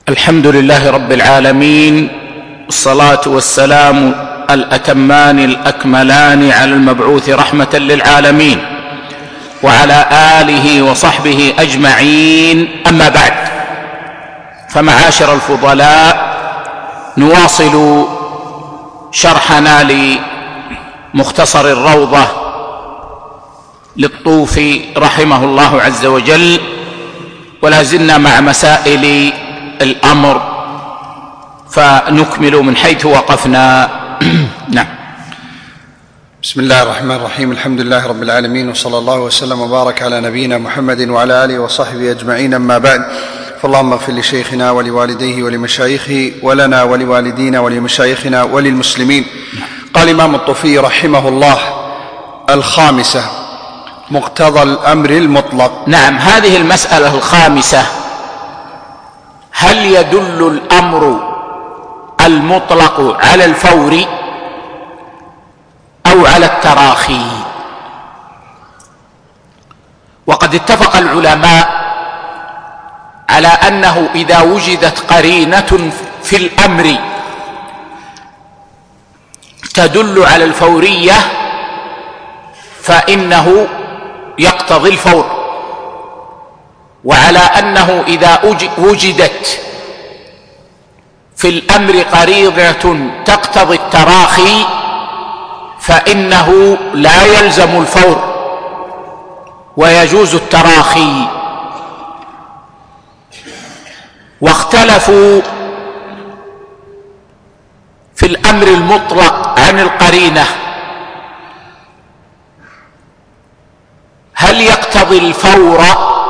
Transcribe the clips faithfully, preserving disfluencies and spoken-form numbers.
الحمد لله رب العالمين، الصلاة والسلام الأتمان الأكملان على المبعوث رحمة للعالمين وعلى آله وصحبه أجمعين. أما بعد، فمعاشر الفضلاء، نواصل شرحنا لمختصر الروضة للطوفي رحمه الله عز وجل، ولا زلنا مع مسائل الأمر، فنكمل من حيث وقفنا. نعم. بسم الله الرحمن الرحيم. الحمد لله رب العالمين، وصلى الله وسلم وبارك على نبينا محمد وعلى آله وصحبه أجمعين. أما بعد، فاللهم اغفر لشيخنا ولوالديه ولمشايخه ولنا ولوالدينا ولمشايخنا وللمسلمين. قال الإمام الطوفي رحمه الله: الخامسة مقتضى الأمر المطلق. نعم، هذه المسألة الخامسة: هل يدل الأمر المطلق على الفور أو على التراخي؟ وقد اتفق العلماء على أنه إذا وجدت قرينة في الأمر تدل على الفورية فإنه يقتضي الفور، وعلى أنه إذا وجدت في الأمر قرينة تقتضي التراخي فإنه لا يلزم الفور ويجوز التراخي. واختلفوا في الأمر المطلق عن القرينة: هل يقتضي الفور؟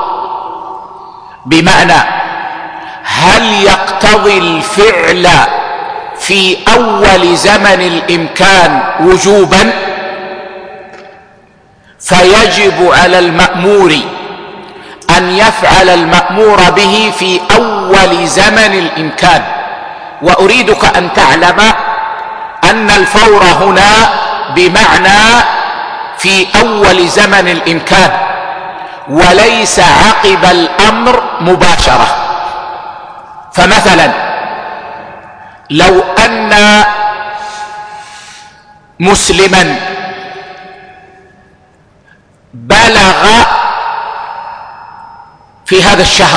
بمعنى هل يقتضي الفعل في أول زمن الإمكان وجوبا فيجب على المأمور أن يفعل المأمور به في أول زمن الإمكان. وأريدك أن تعلم أن الفور هنا بمعنى في أول زمن الإمكان، وليس عقب الأمر مباشرة. فمثلا لو أن مسلما بلغ في هذا الشهر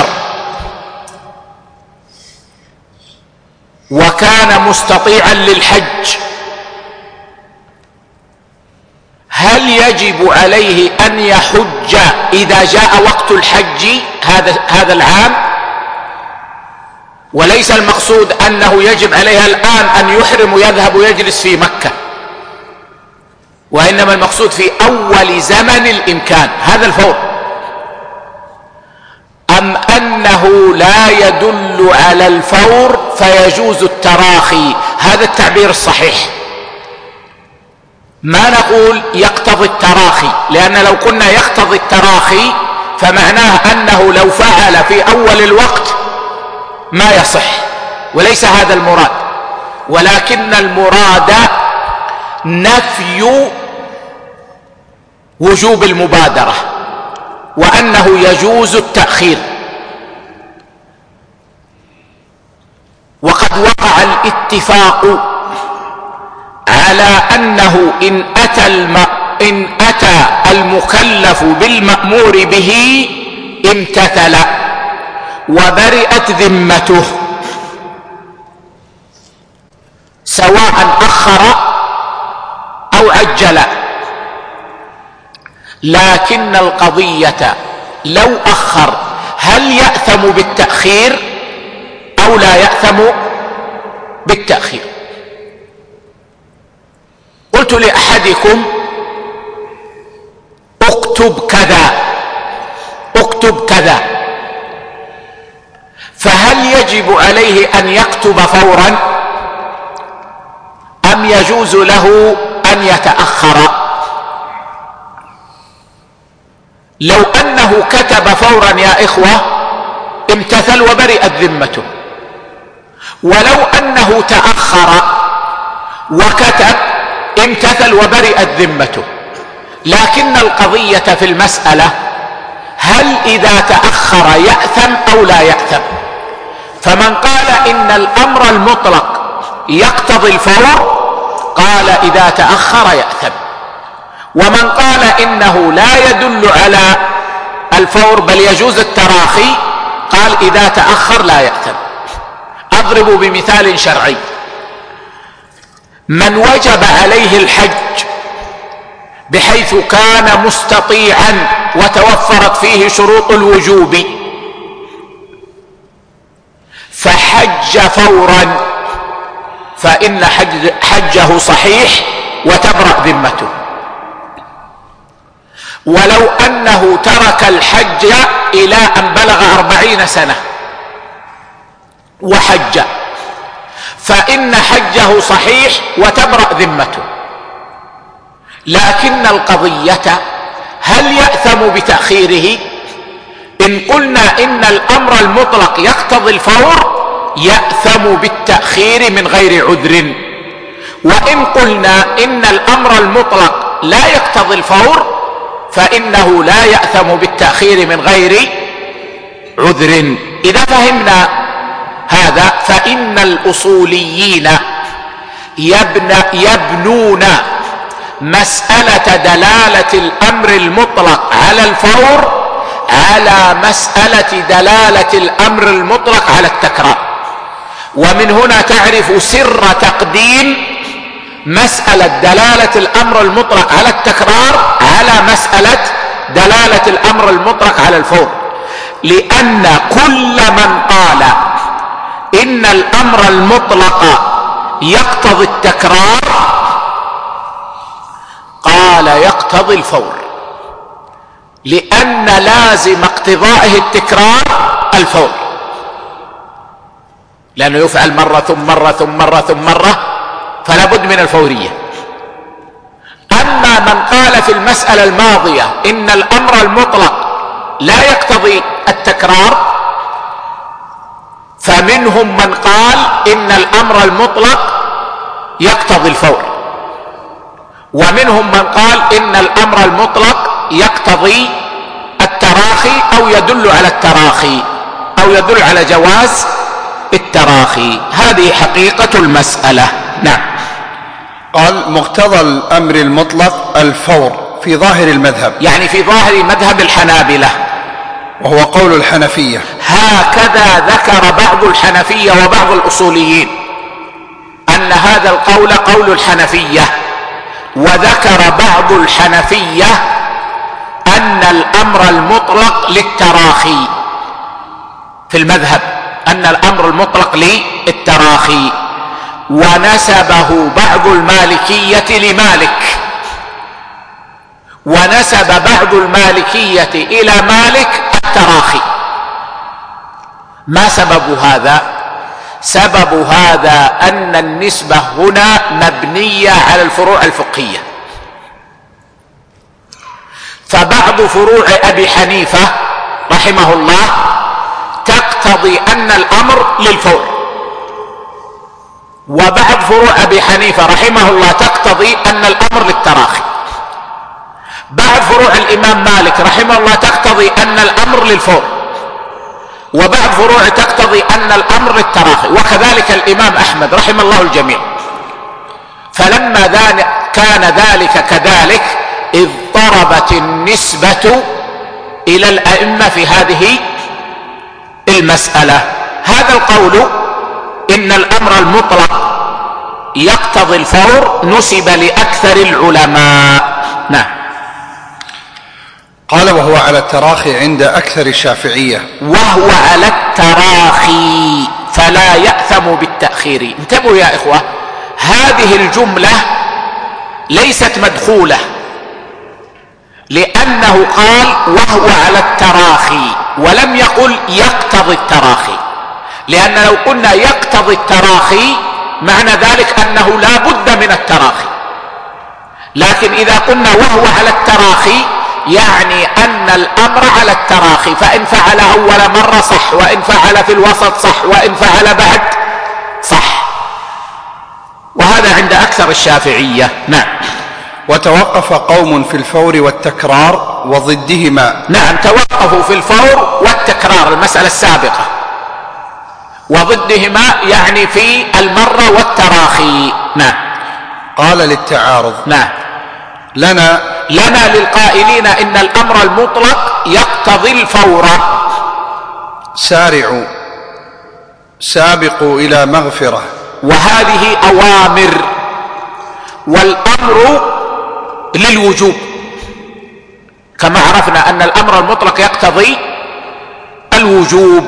وكان مستطيعا للحج، هل يجب عليه أن يحج إذا جاء وقت الحج هذا هذا العام؟ وليس المقصود أنه يجب عليه الآن أن يحرم ويذهب ويجلس في مكة، وإنما المقصود في أول زمن الإمكان، هذا الفور. أم أنه لا يدل على الفور فيجوز التراخي؟ هذا التعبير الصحيح. ما نقول يقتضي التراخي، لأن لو كنا يقتضي التراخي فمعناه أنه لو فعل في أول الوقت ما يصح، وليس هذا المراد. ولكن المراد نفي وجوب المبادرة، وأنه يجوز التأخير. وقد وقع الاتفاق على أنه إن أتى, الم... إن أتى المكلف بالمأمور به امتثل وبرئت ذمته، سواء أخر أو عجل. لكن القضية لو أخر هل يأثم بالتأخير أو لا يأثم بالتأخير؟ قلت لأحدكم: اكتب كذا اكتب كذا، فهل يجب عليه أن يكتب فورا أم يجوز له أن يتأخر؟ لو أنه كتب فورا يا إخوة امتثل وبرئت ذمته، ولو أنه تأخر وكتب امتثل وبرئت ذمته. لكن القضية في المسألة هل إذا تأخر يأثم أو لا يأثم؟ فمن قال إن الأمر المطلق يقتضي الفور قال إذا تأخر يأثم، ومن قال إنه لا يدل على الفور بل يجوز التراخي قال إذا تأخر لا يأثم. أضرب بمثال شرعي: من وجب عليه الحج بحيث كان مستطيعا وتوفرت فيه شروط الوجوب فحج فورا فإن حج حجه صحيح وتبرأ ذمته. ولو أنه ترك الحج إلى أن بلغ أربعين سنة وحج فإن حجه صحيح وتبرأ ذمته. لكن القضية هل يأثم بتأخيره؟ إن قلنا إن الأمر المطلق يقتضي الفور يأثم بالتأخير من غير عذر، وإن قلنا إن الأمر المطلق لا يقتضي الفور فإنه لا يأثم بالتأخير من غير عذر. إذا فهمنا هذا فإن الأصوليين يبن يبنون مسألة دلالة الأمر المطلق على الفور على مسألة دلالة الأمر المطلق على التكرار. ومن هنا تعرف سر تقديم مسألة دلالة الأمر المطلق على التكرار على مسألة دلالة الأمر المطلق على الفور، لأن كل من قال إن الأمر المطلق يقتضي التكرار قال يقتضي الفور، لأن لازم اقتضائه التكرار الفور، لأنه يفعل مرة ثم مرة ثم مرة ثم مرة فلا بد من الفورية. أما من قال في المسألة الماضية إن الأمر المطلق لا يقتضي التكرار فمنهم من قال إن الأمر المطلق يقتضي الفور، ومنهم من قال إن الأمر المطلق يقتضي التراخي أو يدل على التراخي أو يدل على جواز التراخي. هذه حقيقة المسألة. نعم. قال: مقتضى الأمر المطلق الفور في ظاهر المذهب، يعني في ظاهر مذهب الحنابلة، وهو قول الحنفية. هكذا ذكر بعض الحنفية وبعض الأصوليين أن هذا القول قول الحنفية، وذكر بعض الحنفية أن الأمر المطلق للتراخي في المذهب، أن الأمر المطلق للتراخي، ونسبه بعض المالكية لمالك، ونسب بعض المالكية إلى مالك التراخي. ما سبب هذا؟ سبب هذا أن النسبة هنا مبنية على الفروع الفقهية، فبعض فروع أبي حنيفة رحمه الله تقتضي أن الأمر للفور، وبعض فروع أبي حنيفة رحمه الله تقتضي أن الأمر للتراخي، بعض فروع الإمام مالك رحمه الله تقتضي أن الأمر للفور، وبعض فروع تقتضي أن الأمر للتراخي، وكذلك الإمام أحمد رحمه الله الجميع. فلما كان ذلك كذلك اضطربت النسبة إلى الأئمة في هذه المسألة. هذا القول إن الأمر المطلق يقتضي الفور نسب لأكثر العلماء. نعم. قال: وهو على التراخي عند أكثر الشافعية. وهو على التراخي فلا يأثم بالتأخير. انتبهوا يا إخوة، هذه الجملة ليست مدخولة، لأنه قال وهو على التراخي ولم يقل يقتضي التراخي، لأن لو قلنا يقتضي التراخي معنى ذلك أنه لا بد من التراخي، لكن إذا قلنا وهو على التراخي يعني أن الأمر على التراخي، فإن فعل أول مرة صح، وإن فعل في الوسط صح، وإن فعل بعد صح، وهذا عند أكثر الشافعية. نعم. وتوقف قوم في الفور والتكرار وضدهما. نعم، توقفوا في الفور والتكرار، المسألة السابقة، وضدهما يعني في المرة والتراخي. نعم. قال للتعارض. نعم. لنا لنا للقائلين إن الأمر المطلق يقتضي الفور. سارعوا، سابقوا إلى مغفرة، وهذه أوامر، والأمر للوجوب، كما عرفنا أن الأمر المطلق يقتضي الوجوب.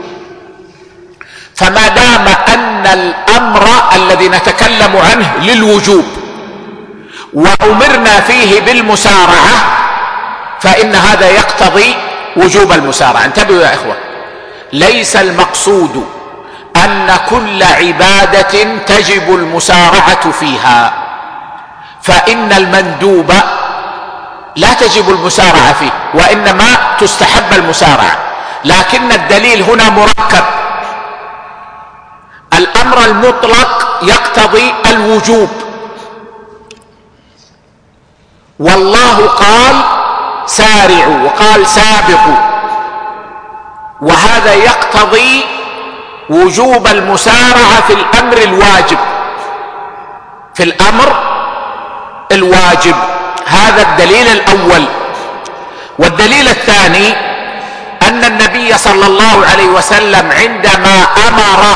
فما دام أن الأمر الذي نتكلم عنه للوجوب وأمرنا فيه بالمسارعة فإن هذا يقتضي وجوب المسارعة. انتبهوا يا إخوة، ليس المقصود أن كل عبادة تجب المسارعة فيها، فإن المندوب لا تجب المسارعة فيه وإنما تستحب المسارعة، لكن الدليل هنا مركب. الأمر المطلق يقتضي الوجوب، والله قال سارعوا وقال سابقوا، وهذا يقتضي وجوب المسارعة في الأمر الواجب، في الأمر الواجب. هذا الدليل الأول. والدليل الثاني أن النبي صلى الله عليه وسلم عندما أمر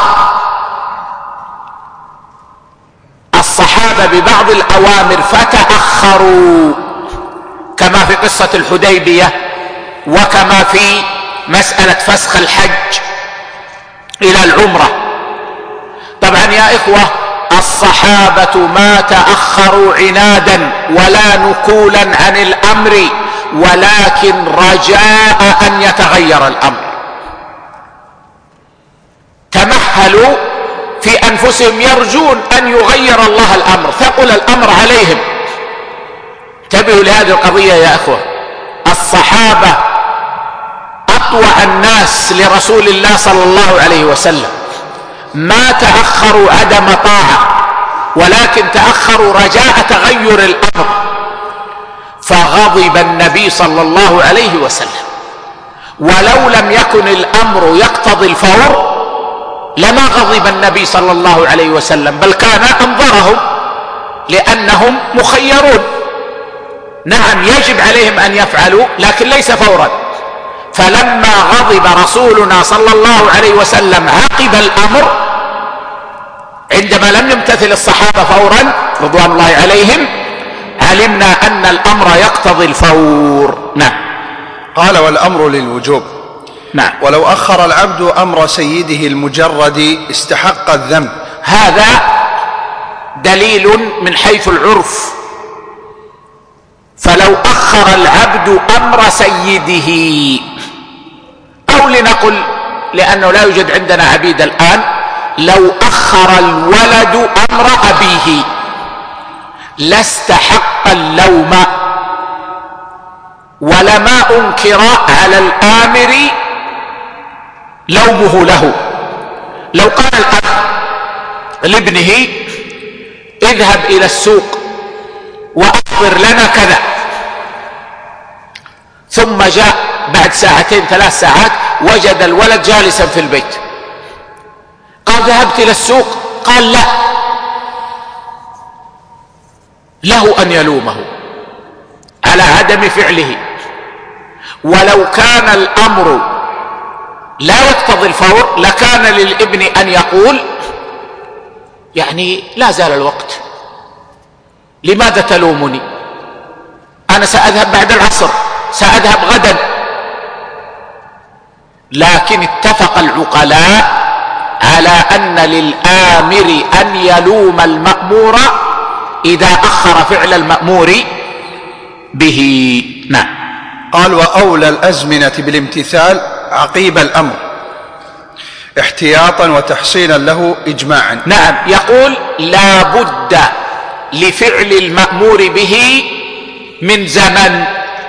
الصحابة ببعض الأوامر فتأخروا، كما في قصة الحديبية وكما في مسألة فسخ الحج إلى العمرة. طبعا يا إخوة، الصحابة ما تأخروا عنادا ولا نكولا عن الأمر، ولكن رجاء أن يتغير الأمر. تمهلوا في أنفسهم يرجون أن يغير الله الأمر، ثقل الأمر عليهم. انتبهوا لهذه القضية يا إخوة. الصحابة أطوع الناس لرسول الله صلى الله عليه وسلم، ما تأخروا عدم طاعة، ولكن تأخروا رجاء تغير الأمر. فغضب النبي صلى الله عليه وسلم، ولو لم يكن الأمر يقتضي الفور لما غضب النبي صلى الله عليه وسلم، بل كان أنظرهم، لأنهم مخيرون. نعم يجب عليهم أن يفعلوا لكن ليس فورا. فلما غضب رسولنا صلى الله عليه وسلم عقب الأمر عندما لم يمتثل الصحابة فورا رضوان الله عليهم، علمنا أن الأمر يقتضي الفور. نعم. قال والأمر للوجوب. نعم. ولو أخر العبد أمر سيده المجرد استحق الذنب. هذا دليل من حيث العرف. فلو أخر العبد أمر سيده، أو لنقل لأنه لا يوجد عندنا عبيد الآن، لو أخر الولد أمر أبيه لاستحق اللوم، ولما أنكر على الآمر لومه له. لو قال الأب لابنه اذهب إلى السوق وأحضر لنا كذا، ثم جاء بعد ساعتين ثلاث ساعات وجد الولد جالسا في البيت، قال ذهبت إلى السوق، قال لا، له أن يلومه على عدم فعله. ولو كان الأمر لا يقتضي الفور لكان للابن أن يقول يعني لا زال الوقت، لماذا تلومني؟ أنا سأذهب بعد العصر، سأذهب غدا. لكن اتفق العقلاء على أن للآمر أن يلوم المأمور إذا أخر فعل المأمور به. نعم. قال وأولى الأزمنة بالامتثال عقيب الأمر احتياطا وتحصيلا له إجماعا. نعم. يقول لا بد لفعل المأمور به من زمن،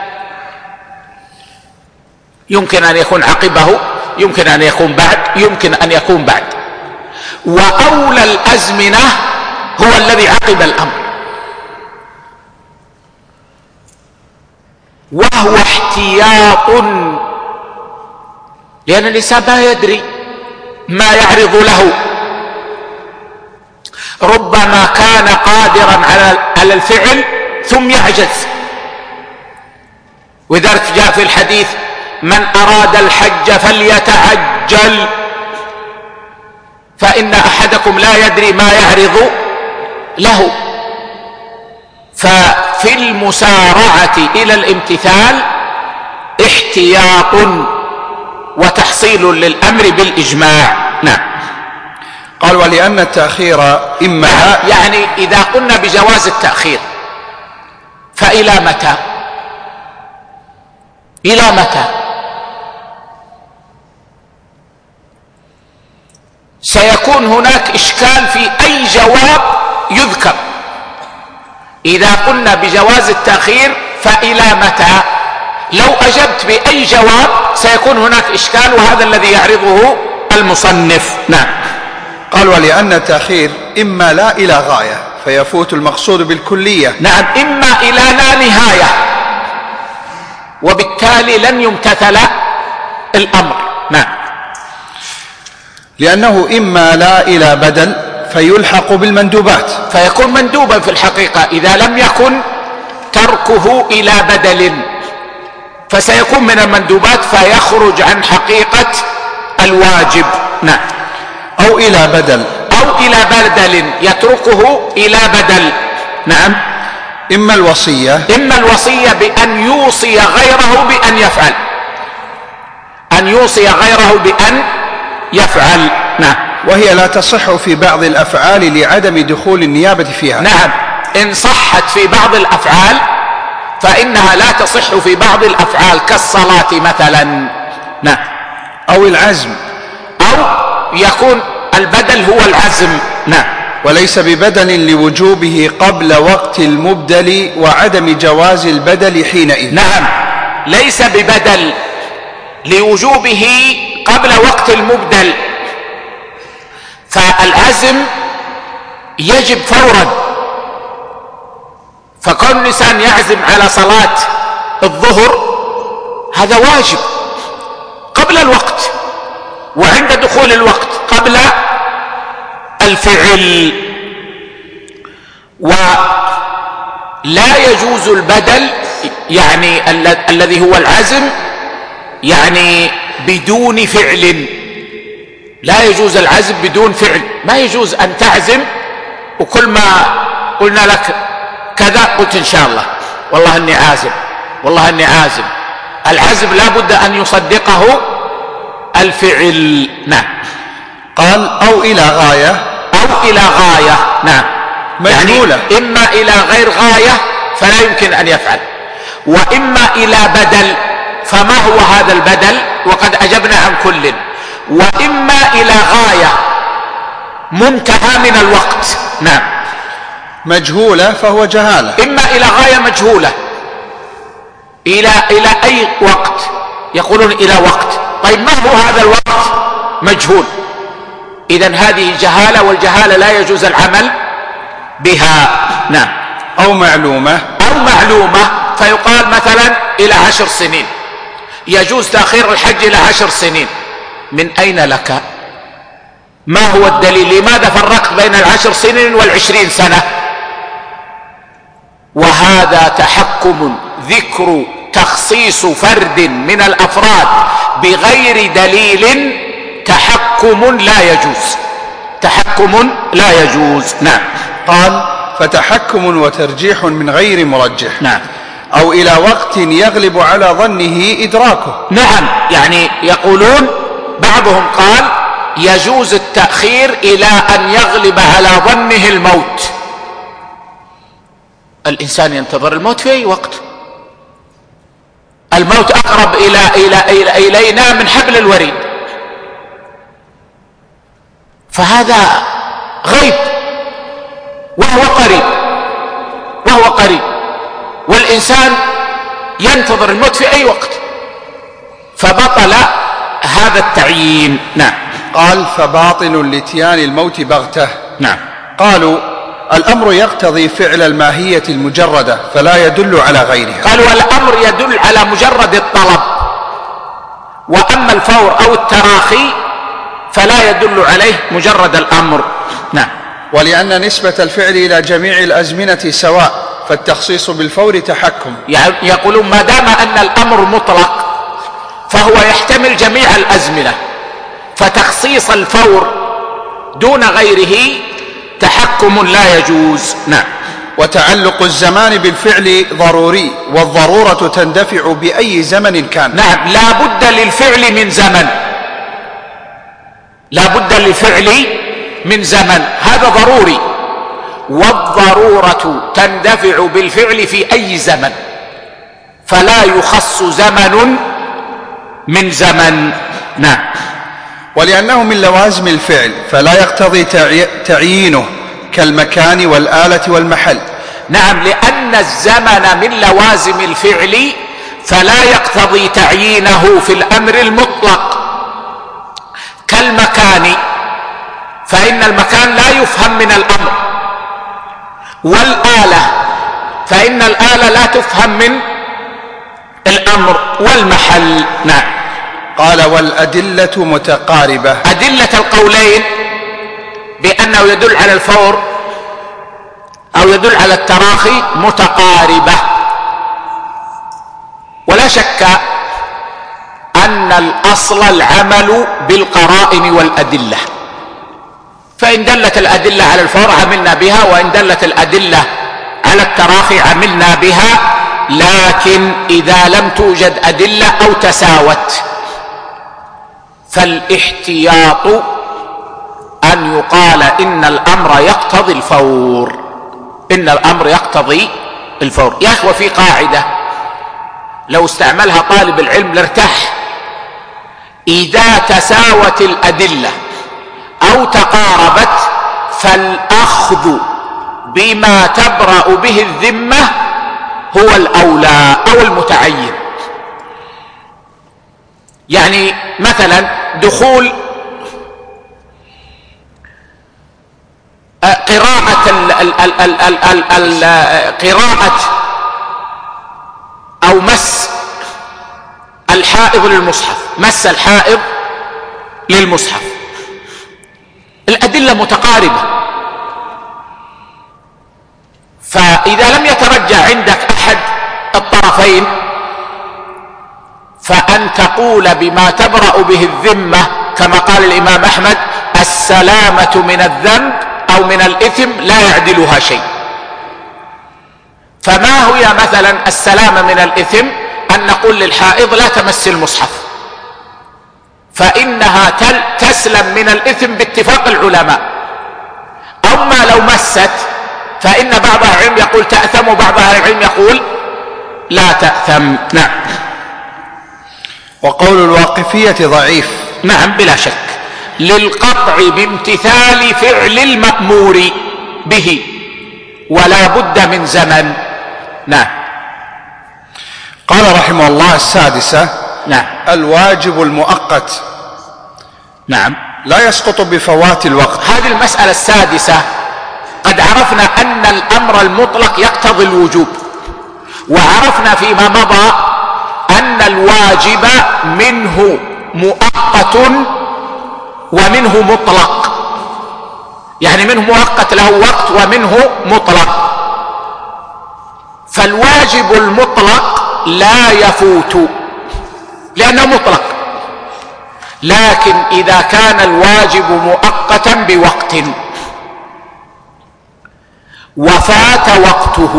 يمكن أن يكون عقبه، يمكن أن يكون بعد، يمكن أن يكون بعد. وأولى الأزمنة هو الذي عقب الأمر، وهو احتياط، لأن الإنسان ما يدري ما يعرض له، ربما كان قادرا على الفعل ثم يعجز. وذلك جاء في الحديث: من أراد الحج فليتعجل فإن أحدكم لا يدري ما يعرض له. ففي المسارعة إلى الامتثال احتياط وتحصيل للأمر بالإجماع. نعم. قال: ولأن التأخير إما يعني إذا قلنا بجواز التأخير فإلى متى؟ إلى متى؟ سيكون هناك إشكال في أي جواب يذكر. إذا قلنا بجواز التأخير فإلى متى؟ لو أجبت بأي جواب سيكون هناك إشكال، وهذا الذي يعرضه المصنف. نعم. قال: ولأن التأخير إما لا إلى غاية فيفوت المقصود بالكلية. نعم، إما إلى لا نهاية وبالتالي لن يمتثل الأمر. نعم. لأنه إما لا إلى بدل فيلحق بالمندوبات، فيكون مندوبا في الحقيقة إذا لم يكن تركه إلى بدل، فسيكون من المندوبات فيخرج عن حقيقة الواجب. نعم. أو إلى بدل أو إلى بدل يتركه إلى بدل. نعم. إما الوصية إما الوصية بأن يوصي غيره بأن يفعل، أن يوصي غيره بأن يفعل. نعم. وهي لا تصح في بعض الأفعال لعدم دخول النيابة فيها. نعم، إن صحت في بعض الأفعال فإنها لا تصح في بعض الأفعال كالصلاة مثلا. نعم. أو العزم، أو يكون البدل هو العزم. نعم. وليس ببدل لوجوبه قبل وقت المبدل وعدم جواز البدل حينئذ. نعم، ليس ببدل لوجوبه قبل وقت المبدل، فالعزم يجب فورا، فكون الإنسان يعزم على صلاة الظهر هذا واجب قبل الوقت، وعند دخول الوقت قبل الفعل. ولا يجوز البدل يعني الذي هو العزم يعني بدون فعل، لا يجوز العزم بدون فعل. ما يجوز أن تعزم وكل ما قلنا لك كذا قلت إن شاء الله، والله أني عازم، والله أني عازم. العزم لا بد أن يصدقه الفعل. نعم. قال: أو إلى غاية، أو إلى غاية. نعم، مجهولة. يعني إما إلى غير غاية فلا يمكن أن يفعل، وإما إلى بدل، فما هو هذا البدل؟ وقد أجبنا عن كل. وإما إلى غاية منتهى من الوقت. نعم. مجهولة فهو جهالة. إما إلى غاية مجهولة، إلى إلى أي وقت؟ يقولون إلى وقت. طيب ما هو هذا الوقت؟ مجهول. إذن هذه جهالة، والجهالة لا يجوز العمل بها. نعم. أو معلومة، أو معلومة، فيقال مثلا إلى عشر سنين، يجوز تأخير الحج إلى عشر سنين. من أين لك؟ ما هو الدليل؟ لماذا فرقت بين العشر سنين والعشرين سنة؟ وهذا تحكم، ذكر تخصيص فرد من الأفراد بغير دليل تحكم لا يجوز، تحكم لا يجوز. نعم. قال: فتحكم وترجيح من غير مرجح. نعم. أو إلى وقت يغلب على ظنه إدراكه. نعم، يعني يقولون بعضهم قال يجوز التأخير إلى أن يغلب على ظنه الموت. الإنسان ينتظر الموت في أي وقت، الموت أقرب إلى إلى إلى إلينا من حبل الوريد، فهذا غيب وهو قريب، وهو قريب، والإنسان ينتظر الموت في أي وقت، فبطل هذا التعيين. نعم. قال: فباطل لاتيان الموت بغته. نعم. قالوا: الأمر يقتضي فعل الماهية المجردة فلا يدل على غيرها. قالوا: الأمر يدل على مجرد الطلب، وأما الفور أو التراخي فلا يدل عليه مجرد الأمر. نعم. ولأن نسبة الفعل إلى جميع الأزمنة سواء فالتخصيص بالفور تحكم. يعني يقولون ما دام أن الأمر مطلق فهو يحتمل جميع الأزمنة، فتخصيص الفور دون غيره تحكم لا يجوز. نعم. وتعلق الزمان بالفعل ضروري، والضرورة تندفع بأي زمن كان. نعم، لا بد للفعل من زمن، لا بد للفعل من زمن، هذا ضروري، والضرورة تندفع بالفعل في أي زمن، فلا يخص زمن من زمن. نعم. ولأنه من لوازم الفعل فلا يقتضي تعيينه كالمكان والآلة والمحل. نعم، لأن الزمن من لوازم الفعل فلا يقتضي تعيينه في الأمر المطلق، كالمكان، فإن المكان لا يفهم من الأمر، والآلة فإن الآلة لا تفهم من الأمر، والمحل. نعم. قال والأدلة متقاربة. أدلة القولين بأنه يدل على الفور أو يدل على التراخي متقاربة، ولا شك أن الأصل العمل بالقرائن والأدلة، فإن دلت الأدلة على الفور عملنا بها، وإن دلت الأدلة على التراخي عملنا بها، لكن إذا لم توجد أدلة أو تساوت فالاحتياط أن يقال إن الأمر يقتضي الفور، إن الأمر يقتضي الفور. يا أخوة، في قاعدة لو استعملها طالب العلم لارتاح: إذا تساوت الأدلة أو تقاربت فالأخذ بما تبرأ به الذمة هو الأولى أو المتعين. يعني مثلا دخول قراءة ال ال ال ال ال ال ال قراءة أو مس الحائض للمصحف، مس الحائض للمصحف، الأدلة متقاربة، فإذا لم يترجع عندك أحد الطرفين فأن تقول بما تبرأ به الذمة كما قال الإمام أحمد: السلامة من الذنب أو من الإثم لا يعدلها شيء. فما هي مثلا السلامة من الإثم؟ أن نقول للحائض لا تمس المصحف، فإنها تسلم من الإثم باتفاق العلماء. أما لو مست فإن بعض العلم يقول تأثم، وبعض العلم يقول لا تأثم. نعم. وقول الواقفية ضعيف. نعم بلا شك، للقطع بامتثال فعل المأمور به، ولا بد من زمن. نعم. قال رحمه الله: السادسة: نعم. الواجب المؤقت. نعم. لا يسقط بفوات الوقت. هذه المسألة السادسة قد عرفنا أن الأمر المطلق يقتضي الوجوب، وعرفنا فيما مضى أن الواجب منه مؤقت ومنه مطلق، يعني منه مؤقت له وقت ومنه مطلق. فالواجب المطلق لا يفوت لأنه مطلق، لكن إذا كان الواجب مؤقتا بوقت وفات وقته،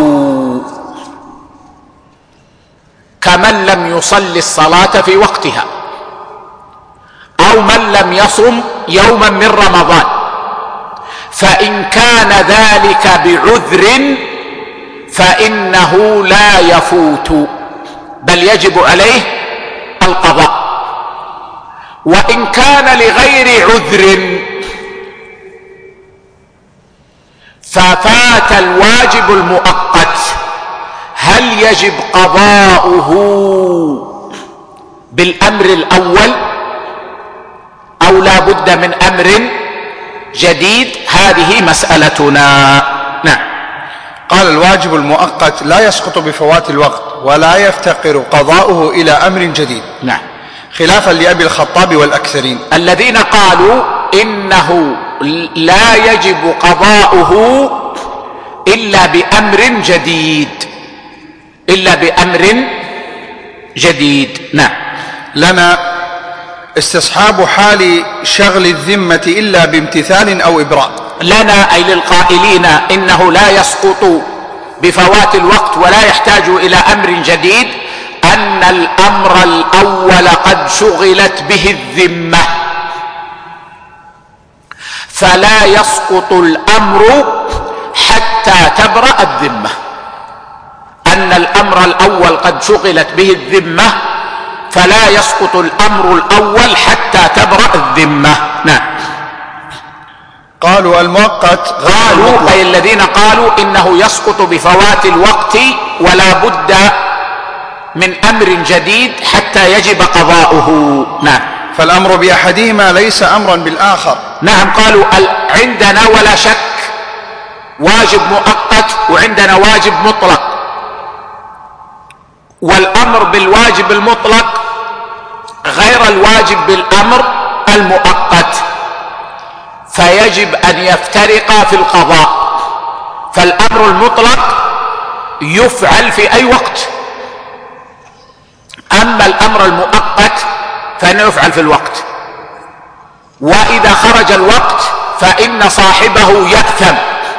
كمن لم يصلي الصلاة في وقتها، أو من لم يصم يوما من رمضان، فإن كان ذلك بعذر فإنه لا يفوت بل يجب عليه القضاء. وإن كان لغير عذر ففات الواجب المؤقت، هل يجب قضاؤه بالأمر الأول أو لا بد من أمر جديد؟ هذه مسألتنا. نعم. قال: الواجب المؤقت لا يسقط بفوات الوقت ولا يفتقر قضاؤه إلى أمر جديد. نعم. خلافا لأبي الخطاب والأكثرين الذين قالوا إنه لا يجب قضاؤه إلا بأمر جديد، إلا بأمر جديد. نعم. لنا استصحاب حال شغل الذمة إلا بامتثال أو إبراء. لنا أي للقائلين إنه لا يسقط بفوات الوقت ولا يحتاج إلى أمر جديد أن الأمر الأول قد شغلت به الذمة، فلا يسقط الأمر حتى تبرأ الذمة. أن الأمر الأول قد شغلت به الذمة فلا يسقط الأمر الأول حتى تبرأ الذمة. نعم. قالوا المؤقت قالوا أي الذين قالوا إنه يسقط بفوات الوقت ولا بد من أمر جديد حتى يجب قضاؤه. نعم. فالأمر بأحدهما ليس أمرا بالآخر. نعم. قالوا عندنا ولا شك واجب مؤقت وعندنا واجب مطلق، والأمر بالواجب المطلق غير الواجب بالأمر المؤقت، فيجب أن يفترقا في القضاء. فالأمر المطلق يفعل في أي وقت، أما الأمر المؤقت فإنه يفعل في الوقت، وإذا خرج الوقت فإن صاحبه يأثم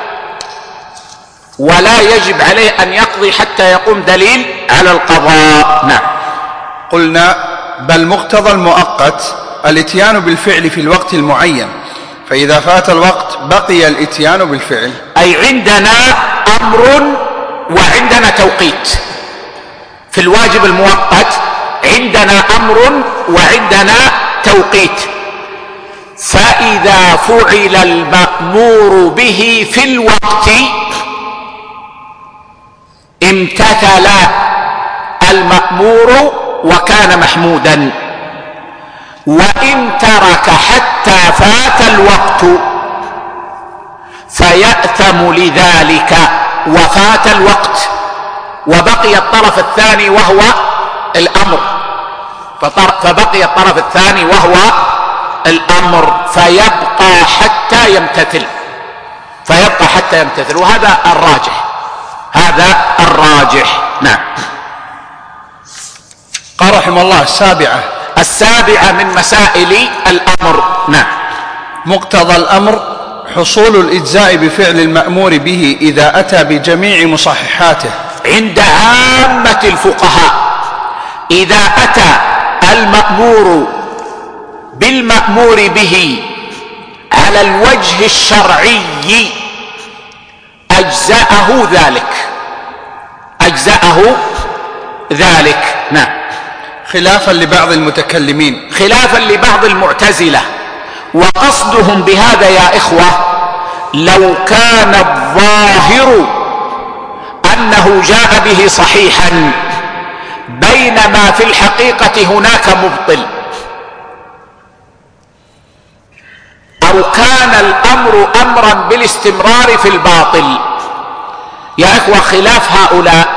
ولا يجب عليه أن يقضي حتى يقوم دليل على القضاء. نعم. قلنا بل مقتضى المؤقت الاتيان بالفعل في الوقت المعين، فإذا فات الوقت بقي الاتيان بالفعل. أي عندنا أمر وعندنا توقيت. في الواجب المؤقت عندنا أمر وعندنا توقيت، فإذا فعل المأمور به في الوقت امتثل المأمور وكان محمودا، وإن ترك حتى فات الوقت فيأثم لذلك وفات الوقت وبقي الطرف الثاني وهو الأمر، فبقي الطرف الثاني وهو الأمر فيبقى حتى يمتثل فيبقى حتى يمتثل وهذا الراجح، هذا الراجح. نعم. قال رحمه الله السابعة السابعة من مسائل الأمر. نعم. مقتضى الأمر حصول الإجزاء بفعل المأمور به إذا أتى بجميع مصححاته. عند عامة الفقهاء إذا أتى المأمور بالمأمور به على الوجه الشرعي أجزأه ذلك أجزأه ذلك. نعم. خلافا لبعض المتكلمين خلافا لبعض المعتزلة، وقصدهم بهذا يا إخوة لو كان الظاهر أنه جاء به صحيحا بينما في الحقيقة هناك مبطل، أو كان الأمر أمرا بالاستمرار في الباطل. يا إخوة خلاف هؤلاء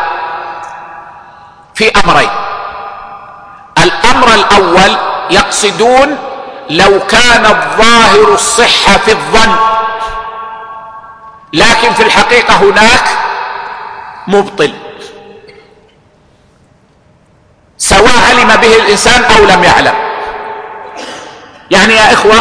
في أمرين. الأمر الأول يقصدون لو كان الظاهر الصحة في الظن لكن في الحقيقة هناك مبطل، سواء علم به الإنسان أو لم يعلم. يعني يا إخوة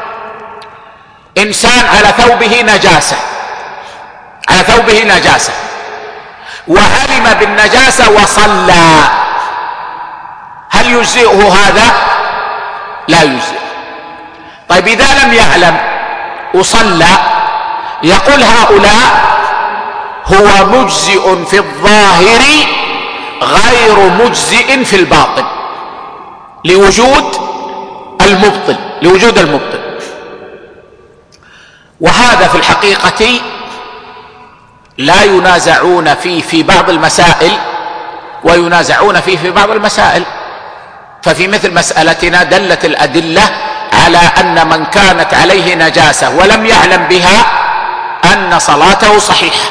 إنسان على ثوبه نجاسة على ثوبه نجاسة وعلم بالنجاسة وصلى، هل يجزئه هذا؟ لا يجزئ. طيب إذا لم يعلم وصلى يقول هؤلاء هو مجزئ في الظاهر غير مجزئ في الباطن لوجود المبطل لوجود المبطل وهذا في الحقيقة لا ينازعون فيه في بعض المسائل وينازعون فيه في بعض المسائل. ففي مثل مسألتنا دلت الأدلة على أن من كانت عليه نجاسة ولم يعلم بها أن صلاته صحيحة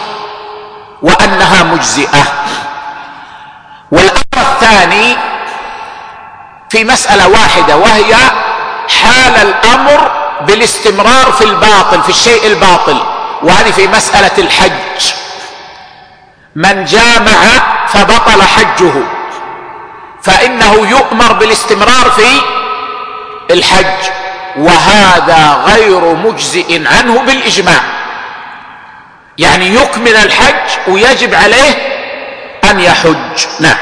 وأنها مجزئة. والأمر الثاني في مسألة واحدة، وهي حال الأمر بالاستمرار في الباطل، في الشيء الباطل، وهذه في مسألة الحج. من جامع فبطل حجه فإنه يؤمر بالاستمرار في الحج، وهذا غير مجزئ عنه بالإجماع، يعني يكمل الحج ويجب عليه أن يحج. نعم.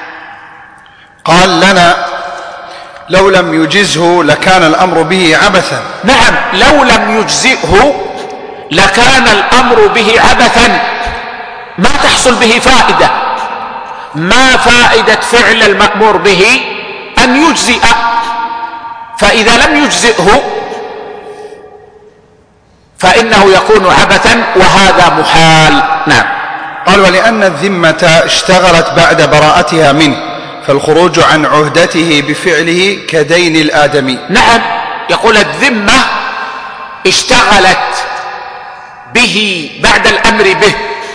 قال لنا: لو لم يجزه لكان الأمر به عبثا. نعم، لو لم يجزئه لكان الأمر به عبثا، ما تحصل به فائدة. ما فائدة فعل المأمور به؟ أن يجزئ، فإذا لم يجزئه فإنه يكون عبثا، وهذا محال. نعم. قال: ولأن الذمة اشتغلت بعد براءتها منه، فالخروج عن عهدته بفعله كدين الآدمي. نعم، يقول الذمة اشتغلت به بعد الأمر به،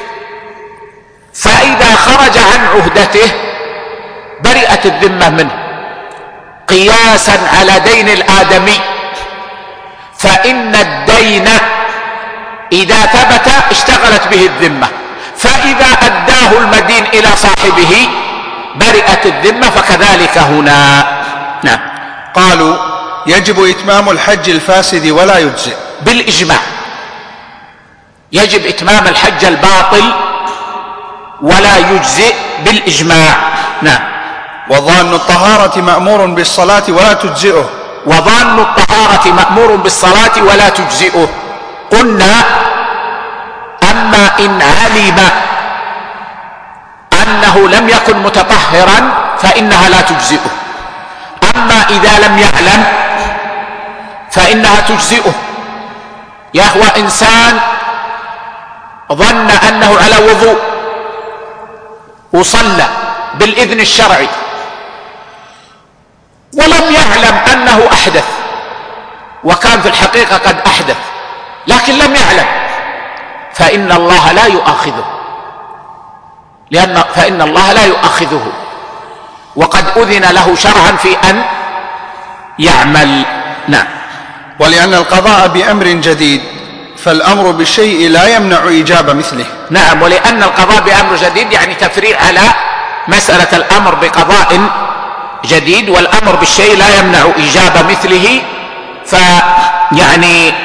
فإذا خرج عن عهدته برئت الذمة منه، قياسا على دين الآدمي، فإن الدين إذا ثبت اشتغلت به الذمة، فإذا أداه المدين إلى صاحبه برئت الذمة، فكذلك هنا. نعم. قالوا: يجب إتمام الحج الفاسد ولا يجزئ. بالإجماع يجب إتمام الحج الباطل ولا يجزئ بالإجماع. نعم. وظان الطهارة مأمور بالصلاة ولا تجزئه. وظان الطهارة مأمور بالصلاة ولا تجزئه. قلنا: أما إن علم أنه لم يكن متطهرا فإنها لا تجزئه، أما إذا لم يعلم فإنها تجزئه. يهوى إنسان ظن أنه على وضوء وصلى بالإذن الشرعي، ولم يعلم أنه أحدث، وكان في الحقيقة قد أحدث لكن لم يعلم، فإن الله لا يؤاخذه، لأن فإن الله لا يؤاخذه، وقد أذن له شرعا في أن يعمل. نعم. ولأن القضاء بأمر جديد فالأمر بالشيء لا يمنع إيجاب مثله. نعم، ولأن القضاء بأمر جديد يعني تفريع على مسألة الأمر بقضاء جديد، والأمر بالشيء لا يمنع إيجاب مثله، فيعني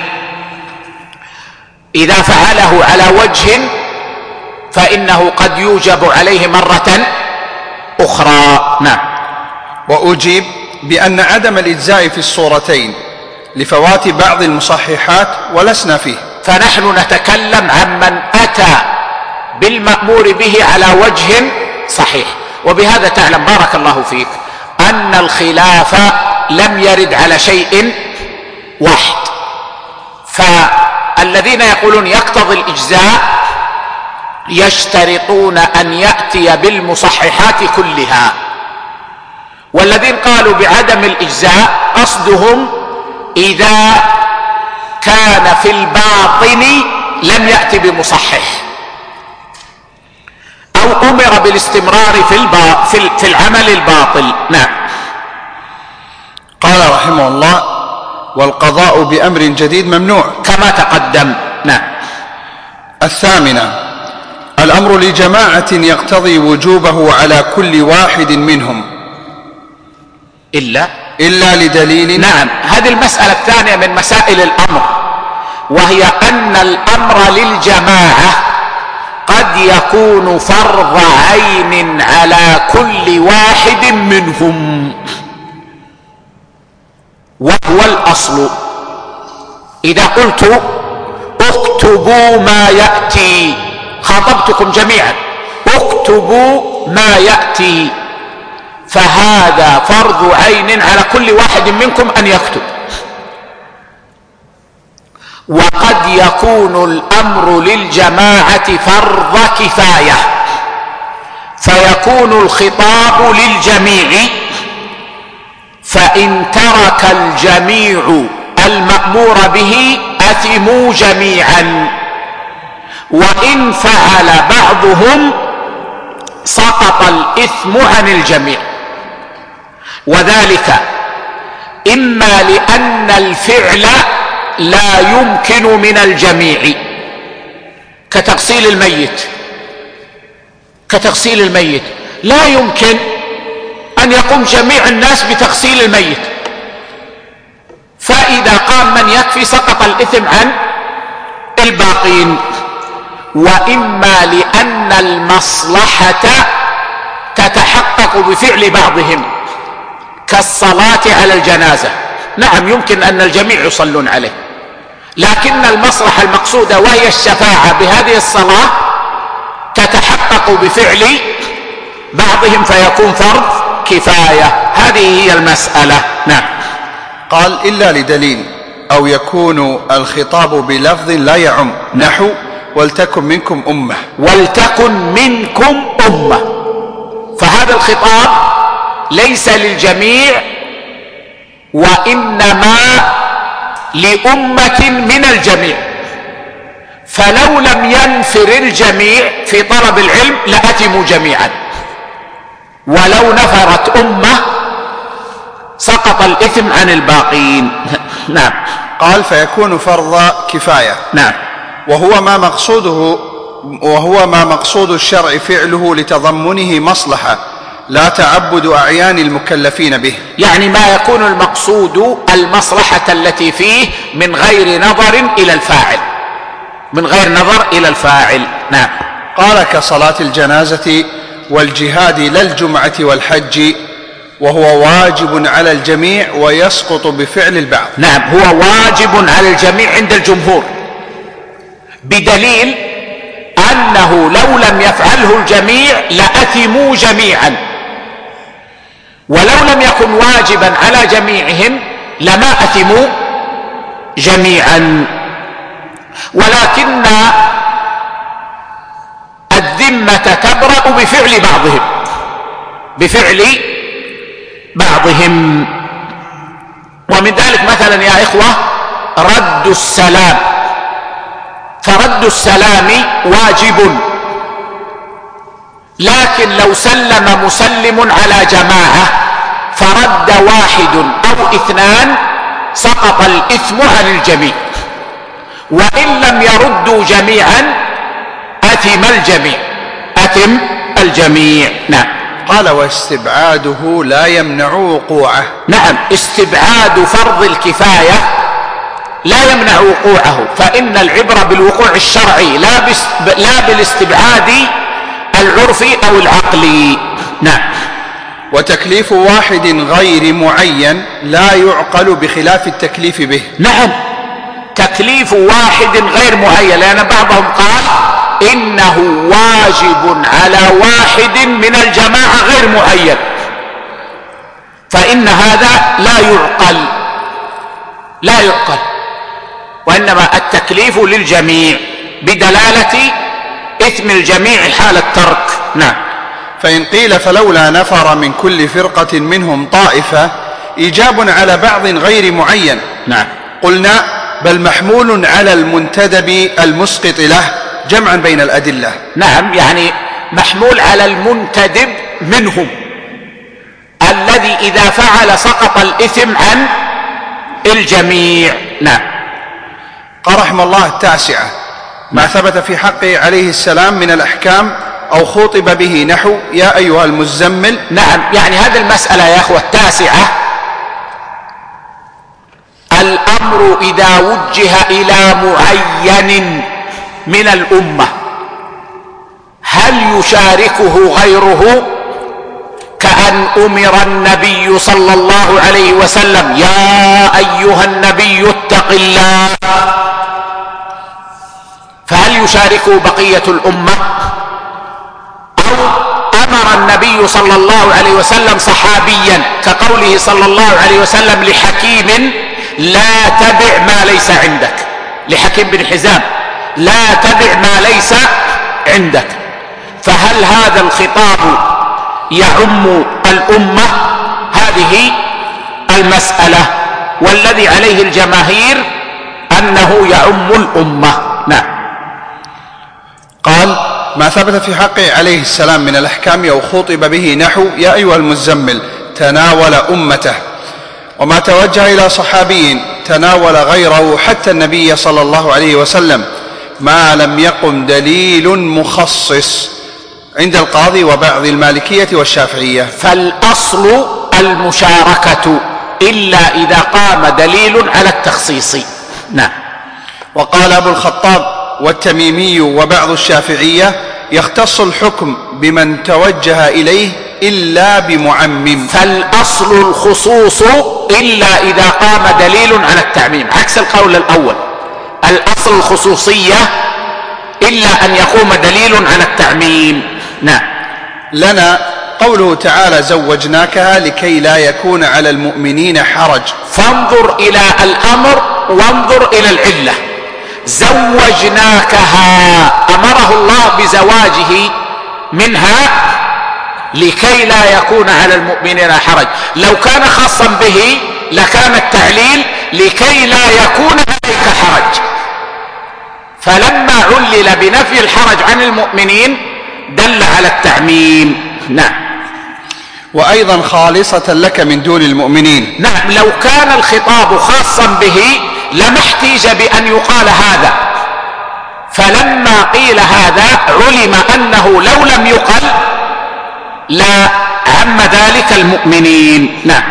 إذا فعله على وجه فإنه قد يوجب عليه مرة أخرى. نعم. وأجيب بأن عدم الإجزاء في الصورتين لفوات بعض المصححات ولسنا فيه، فنحن نتكلم عن من أتى بالمأمور به على وجه صحيح. وبهذا تعلم بارك الله فيك أن الخلاف لم يرد على شيء واحد، فالذين يقولون يقتضي الإجزاء يشترطون أن يأتي بالمصححات كلها، والذين قالوا بعدم الإجزاء قصدهم إذا كان في الباطن لم يأتي بمصحح، أو أمر بالاستمرار في, البا... في, في العمل الباطل. نعم. قال رحمه الله: والقضاء بأمر جديد ممنوع كما تقدم. نعم. الثامنة: الأمر لجماعة يقتضي وجوبه على كل واحد منهم إلا إلا لدليل. نعم، هذه المسألة الثانية من مسائل الأمر، وهي أن الأمر للجماعة قد يكون فرض عين على كل واحد منهم، وهو الأصل. إذا قلت اكتبوا ما يأتي، خاطبتكم جميعا، اكتبوا ما يأتي، فهذا فرض عين على كل واحد منكم أن يكتب. وقد يكون الأمر للجماعة فرض كفاية، فيكون الخطاب للجميع، فإن ترك الجميع المأمور به أثموا جميعا، وإن فعل بعضهم سقط الإثم عن الجميع. وذلك إما لأن الفعل لا يمكن من الجميع، كتغسيل الميت كتغسيل الميت لا يمكن أن يقوم جميع الناس بتغسيل الميت، فإذا قام من يكفي سقط الإثم عن الباقين. وإما لأن المصلحة تتحقق بفعل بعضهم كالصلاة على الجنازة، نعم يمكن أن الجميع يصلون عليه، لكن المصلحة المقصودة وهي الشفاعة بهذه الصلاة تتحقق بفعل بعضهم فيكون فرض كفاية. هذه هي المسألة. نعم. قال إلا لدليل أو يكون الخطاب بلفظ لا يعم، نحو ولتكن منكم أمة. ولتكن منكم أمة، فهذا الخطاب ليس للجميع وإنما لأمة من الجميع، فلو لم ينفر الجميع في طلب العلم لأتموا جميعا، ولو نفرت أمة سقط الإثم عن الباقين. نعم. قال فيكون فرض كفاية. نعم. وهو ما مقصوده وهو ما مقصود الشرع فعله لتضمنه مصلحة لا تعبد أعيان المكلفين به، يعني ما يكون المقصود المصلحة التي فيه من غير نظر إلى الفاعل، من غير نظر إلى الفاعل. نعم. قال كصلاة الجنازة والجهاد لا الجمعة والحج، وهو واجب على الجميع ويسقط بفعل البعض. نعم، هو واجب على الجميع عند الجمهور، بدليل أنه لو لم يفعله الجميع لأثموا جميعا، ولو لم يكن واجبا على جميعهم لما أثموا جميعا. ولكن الذمة تبرأ بفعل بعضهم بفعل بعضهم ومن ذلك مثلا يا إخوة رد السلام، فرد السلام واجب، لكن لو سلم مسلم على جماعة فرد واحد أو اثنان سقط الإثم عن الجميع، وإن لم يردوا جميعا أثم الجميع أثم الجميع. نعم. قال واستبعاده لا يمنع وقوعه. نعم، استبعاد فرض الكفاية لا يمنع وقوعه، فإن العبرة بالوقوع الشرعي لا, لا بالاستبعاد العرفي أو العقلي. نعم. وتكليف واحد غير معين لا يعقل بخلاف التكليف به. نعم، تكليف واحد غير معين، لأن بعضهم قال إنه واجب على واحد من الجماعة غير معين، فإن هذا لا يعقل لا يعقل وإنما التكليف للجميع بدلالة إثم الجميع حال الترك. نعم. فإن قيل فلولا نفر من كل فرقة منهم طائفة إيجاب على بعض غير معين. نعم. قلنا بل محمول على المنتدب المسقط له جمعا بين الأدلة. نعم، يعني محمول على المنتدب منهم الذي إذا فعل سقط الإثم عن الجميع. نعم. قال رحمه الله التاسعة ما ثبت في حقه عليه السلام من الأحكام أو خطب به نحو يا أيها المزمل. نعم، يعني هذه المسألة يا أخوة التاسعة الأمر إذا وجه إلى معين من الأمة هل يشاركه غيره؟ كأن أمر النبي صلى الله عليه وسلم يا أيها النبي اتق الله، فهل يشاركه بقية الأمة؟ أو أمر النبي صلى الله عليه وسلم صحابيا كقوله صلى الله عليه وسلم لحكيم لا تبع ما ليس عندك، لحكيم بن حزام لا تبع ما ليس عندك، فهل هذا الخطاب يعم الأمة؟ هذه المسألة، والذي عليه الجماهير أنه يعم الأمة. نعم. قال ما ثبت في حقه عليه السلام من الأحكام أو خطب به نحو يا أيها المزمل تناول أمته، وما توجه إلى صحابي تناول غيره حتى النبي صلى الله عليه وسلم ما لم يقم دليل مخصص عند القاضي وبعض المالكية والشافعية. فالأصل المشاركة إلا إذا قام دليل على التخصيص. نعم. وقال أبو الخطاب والتميمي وبعض الشافعية يختص الحكم بمن توجه إليه إلا بمعمم. فالأصل الخصوص إلا إذا قام دليل على التعميم، عكس القول الأول. الأصل الخصوصية إلا أن يقوم دليل على التعميم. نعم. لنا قوله تعالى زوجناكها لكي لا يكون على المؤمنين حرج. فانظر إلى الأمر وانظر إلى العلة. زوجناكها أمره الله بزواجه منها لكي لا يكون على المؤمنين حرج. لو كان خاصا به لكان التعليل لكي لا يكون عليك حرج، فلما علل بنفي الحرج عن المؤمنين دل على التعميم. نعم. وأيضا خالصة لك من دون المؤمنين. نعم. لو كان الخطاب خاصا به لما احتيج بأن يقال هذا، فلما قيل هذا علم أنه لو لم يقل لا عم ذلك المؤمنين. نعم.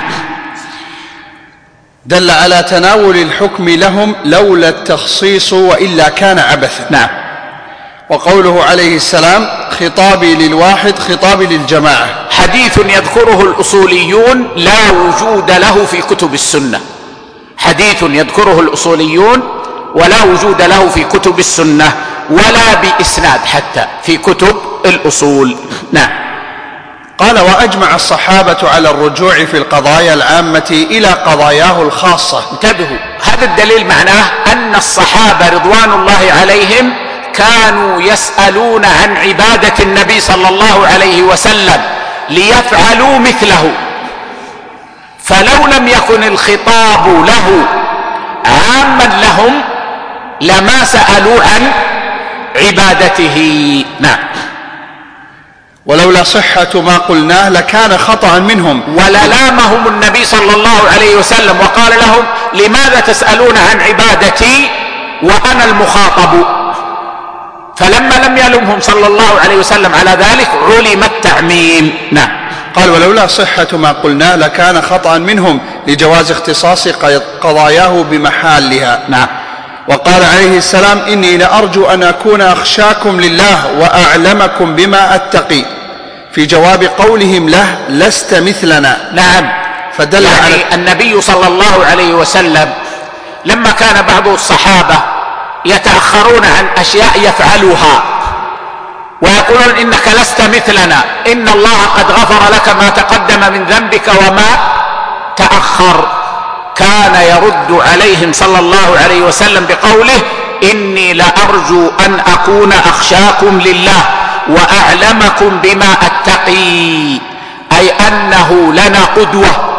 دل على تناول الحكم لهم لولا التخصيص وإلا كان عبثا. نعم. وقوله عليه السلام خطابي للواحد خطابي للجماعة، حديث يذكره الأصوليون لا وجود له في كتب السنة. حديث يذكره الأصوليون ولا وجود له في كتب السنة ولا بإسناد حتى في كتب الأصول. نعم. قال وأجمع الصحابة على الرجوع في القضايا العامة إلى قضاياه الخاصة. انتبهوا، هذا الدليل معناه أن الصحابة رضوان الله عليهم كانوا يسألون عن عبادة النبي صلى الله عليه وسلم ليفعلوا مثله، فلو لم يكن الخطاب له عاما لهم لما سألوا عن عبادته. نعم. ولولا صحة ما قلناه لكان خطأ منهم. وللامهم النبي صلى الله عليه وسلم وقال لهم لماذا تسألون عن عبادتي وأنا المخاطب؟ فلما لم يلمهم صلى الله عليه وسلم على ذلك علم التعميم. نعم. قال ولولا صحة ما قلناه لكان خطأ منهم لجواز اختصاص قضاياه بمحالها. نعم. وقال عليه السلام إني لأرجو أن أكون أخشاكم لله وأعلمكم بما أتقي، في جواب قولهم له لست مثلنا. نعم. فدل يعني على النبي صلى الله عليه وسلم لما كان بعض الصحابة يتأخرون عن أشياء يفعلوها ويقولون إنك لست مثلنا، إن الله قد غفر لك ما تقدم من ذنبك وما تأخر، كان يرد عليهم صلى الله عليه وسلم بقوله إني لأرجو أن أكون أخشاكم لله وأعلمكم بما أتقي، أي أنه لنا قدوة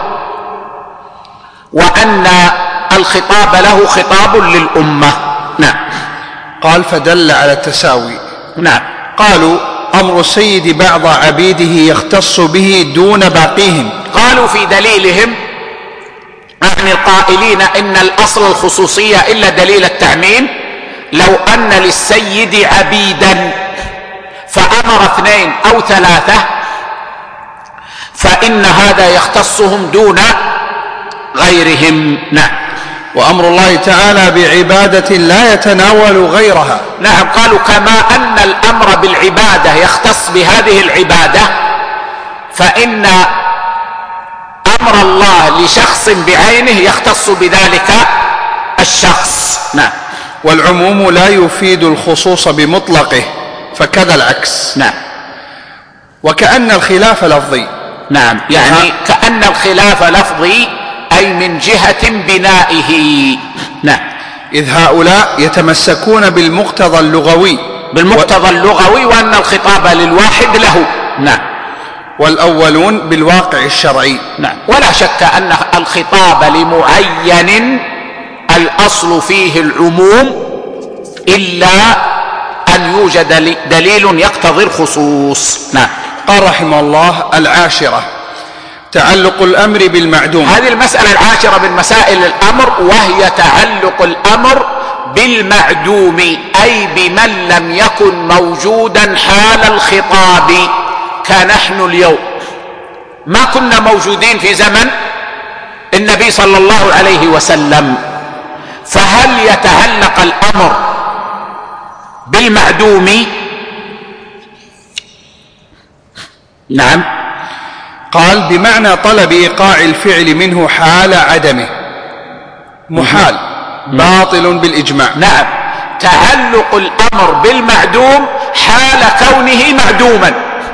وأن الخطاب له خطاب للأمة. نعم. قال فدل على التساوي. نعم. قالوا أمر السيد بعض عبيده يختص به دون باقيهم. قالوا في دليلهم عن القائلين إن الأصل الخصوصية إلا دليل التعميم لو أن للسيد عبيدا فأمر اثنين أو ثلاثة فإن هذا يختصهم دون غيرهم. نعم. وأمر الله تعالى بعبادة لا يتناول غيرها. نعم. قالوا كما أن الأمر بالعبادة يختص بهذه العبادة فإن أمر الله لشخص بعينه يختص بذلك الشخص. نعم. والعموم لا يفيد الخصوص بمطلقه فكذا العكس. نعم. وكأن الخلاف لفظي. نعم. يعني كأن الخلاف لفظي أي من جهة بنائه. نعم. إذ هؤلاء يتمسكون بالمقتضى اللغوي بالمقتضى اللغوي وأن الخطاب للواحد له. نعم. والأولون بالواقع الشرعي. نعم. ولا شك أن الخطاب لمعين الأصل فيه العموم إلا أن يوجد دليل يقتضي الخصوص. نعم. قال رحمه الله العاشرة تعلق الأمر بالمعدوم. هذه المسألة العاشرة من مسائل الأمر، وهي تعلق الأمر بالمعدوم، أي بمن لم يكن موجودا حال الخطاب. كنحن اليوم ما كنا موجودين في زمن النبي صلى الله عليه وسلم، فهل يتعلق الأمر بالمعدوم؟ نعم. قال بمعنى طلب إيقاع الفعل منه حال عدمه، محال باطل بالإجماع. نعم، تعلق الأمر بالمعدوم حال كونه معدوما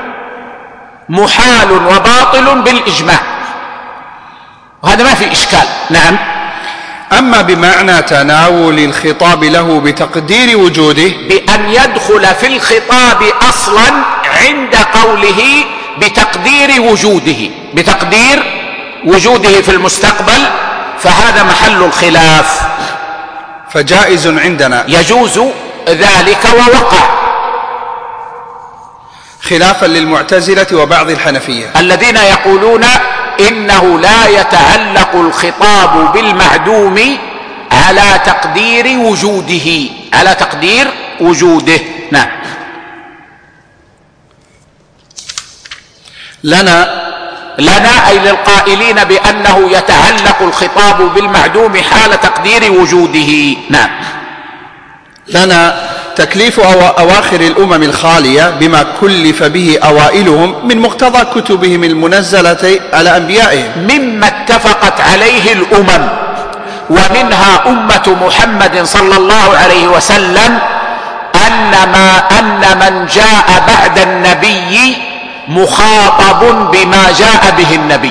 محال وباطل بالإجماع، وهذا ما في إشكال. نعم. أما بمعنى تناول الخطاب له بتقدير وجوده، بأن يدخل في الخطاب أصلا عند قوله بتقدير وجوده، بتقدير وجوده في المستقبل، فهذا محل الخلاف، فجائز عندنا، يجوز ذلك ووقع، خلافا للمعتزلة وبعض الحنفية الذين يقولون إنه لا يتعلق الخطاب بالمعدوم على تقدير وجوده، على تقدير وجوده. نعم. لنا لنا أي للقائلين بأنه يتعلق الخطاب بالمعدوم حال تقدير وجوده. نعم. لنا تكليف أواخر الأمم الخالية بما كلف به أوائلهم من مقتضى كتبهم المنزلة على أنبيائهم، مما اتفقت عليه الأمم، ومنها أمة محمد صلى الله عليه وسلم، أن ما أن من جاء بعد النبي مخاطب بما جاء به النبي.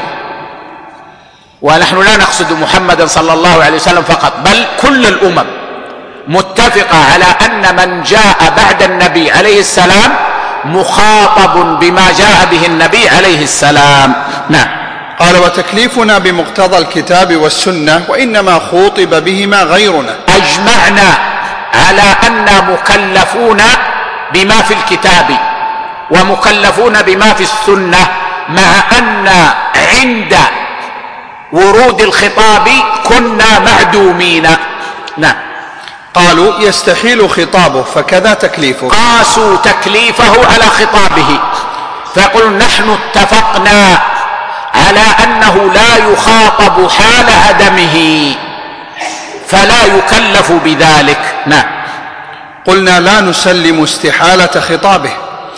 ونحن لا نقصد محمدا صلى الله عليه وسلم فقط، بل كل الأمم متفقة على أن من جاء بعد النبي عليه السلام مخاطب بما جاء به النبي عليه السلام. نعم. قال وتكليفنا بمقتضى الكتاب والسنة وإنما خوطب بهما غيرنا. أجمعنا على أن مكلفون بما في الكتاب ومكلفون بما في السنة، مع أن عند ورود الخطاب كنا معدومين. نعم. قالوا يستحيل خطابه فكذا تكليفه، قاسوا تكليفه على خطابه، فيقولون نحن اتفقنا على أنه لا يخاطب حال عدمه فلا يكلف بذلك. نعم. قلنا لا نسلم استحالة خطابه،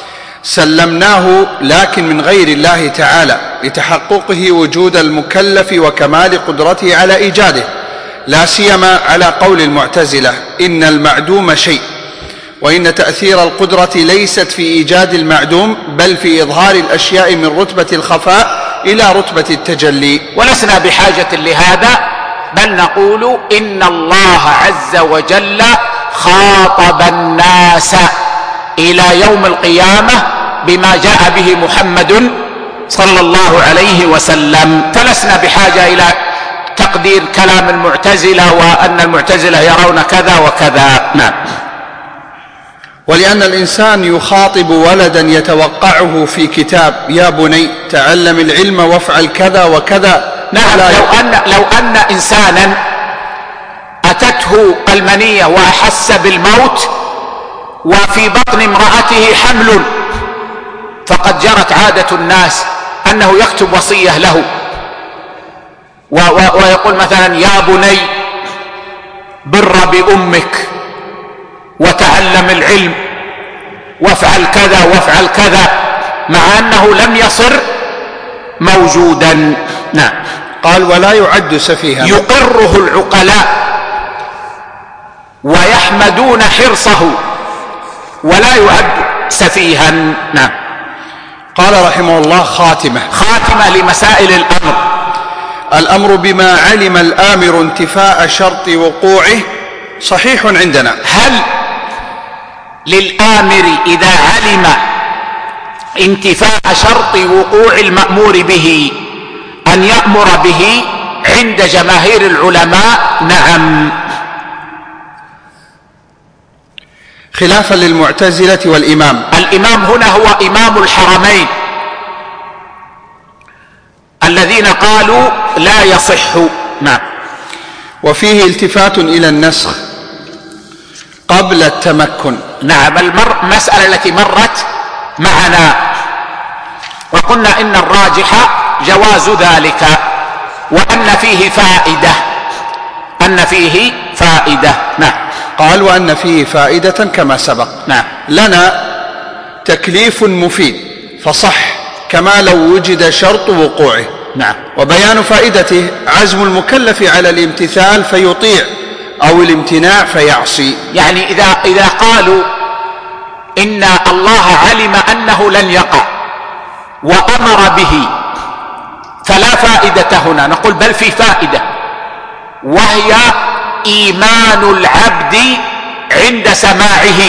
سلمناه لكن من غير الله تعالى لتحققه وجود المكلف وكمال قدرته على إيجاده، لا سيما على قول المعتزلة إن المعدوم شيء، وإن تأثير القدرة ليست في إيجاد المعدوم بل في إظهار الأشياء من رتبة الخفاء إلى رتبة التجلي. ولسنا بحاجة لهذا، بل نقول إن الله عز وجل خاطب الناس إلى يوم القيامة بما جاء به محمد صلى الله عليه وسلم، فلسنا بحاجة إلى تقدير كلام المعتزلة وأن المعتزلة يرون كذا وكذا. نعم. ولأن الإنسان يخاطب ولدا يتوقعه في كتاب يا بني تعلم العلم وافعل كذا وكذا. نعم. لو أن, لو أن إنسانا أتته المنية وأحس بالموت وفي بطن امرأته حمل، فقد جرت عادة الناس أنه يكتب وصية له ويقول مثلا يا بني بر بأمك وتعلم العلم وافعل كذا وافعل كذا، مع أنه لم يصر موجودا. نعم. قال ولا يعد سفيها، يقره العقلاء ويحمدون حرصه ولا يعد سفيها. نعم. قال رحمه الله خاتمة خاتمة لمسائل الأمر. الأمر بما علم الآمر انتفاء شرط وقوعه صحيح عندنا. هل للآمر إذا علم انتفاء شرط وقوع المأمور به أن يأمر به عند جماهير العلماء؟ نعم. خلافا للمعتزلة والإمام. الإمام هنا هو إمام الحرمين الذين قالوا لا يصح. نعم. وفيه التفات إلى النسخ قبل التمكن. نعم، المسألة التي مرت معنا وقلنا إن الراجح جواز ذلك، وأن فيه فائدة، أن فيه فائدة. نعم. قال وأن فيه فائدة كما سبق. نعم. لنا تكليف مفيد فصح كما لو وجد شرط وقوعه. نعم. وبيان فائدته عزم المكلف على الامتثال فيطيع أو الامتناع فيعصي. يعني إذا, إذا قالوا إن الله علم أنه لن يقع وأمر به فلا فائدة هنا، نقول بل في فائدة، وهي إيمان العبد عند سماعه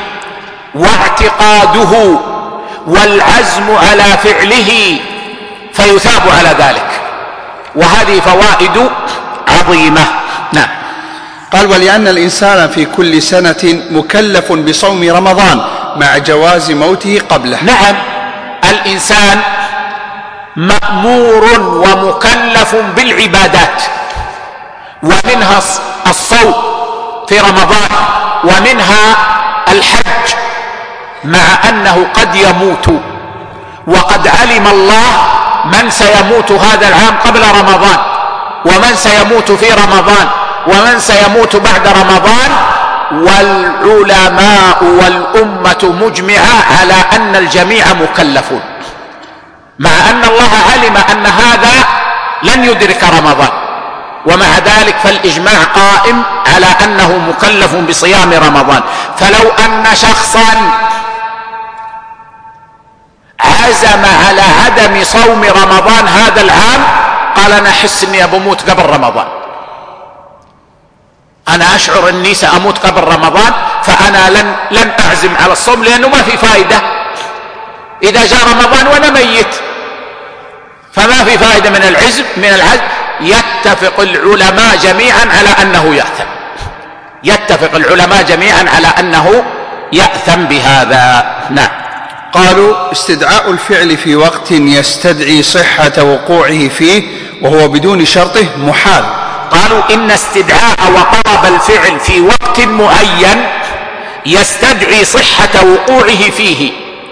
واعتقاده والعزم على فعله فيثاب على ذلك، وهذه فوائد عظيمة. نعم. قال ولأن الإنسان في كل سنة مكلف بصوم رمضان مع جواز موته قبله. نعم، الإنسان مأمور ومكلف بالعبادات، ومنها الصوم في رمضان، ومنها الحج، مع أنه قد يموت، وقد علم الله من سيموت هذا العام قبل رمضان، ومن سيموت في رمضان، ومن سيموت بعد رمضان، والعلماء والأمة مجمعة على أن الجميع مكلفون، مع أن الله علم أن هذا لن يدرك رمضان، ومع ذلك فالإجماع قائم على أنه مكلف بصيام رمضان. فلو أن شخصا عزم على عدم صوم رمضان هذا العام، قال أنا أحس أني أموت قبل رمضان، أنا أشعر أني سأموت قبل رمضان، فأنا لن, لن أعزم على الصوم لأنه ما في فائدة، إذا جاء رمضان وأنا ميت فما في فائدة من العزم من العزم يتفق العلماء جميعا على أنه يأثم، يتفق العلماء جميعا على أنه يأثم بهذا. نعم. قالوا استدعاء الفعل في وقت يستدعي صحة وقوعه فيه وهو بدون شرطه محال. قالوا إن استدعاء وطلب الفعل في وقت معين يستدعي صحة وقوعه فيه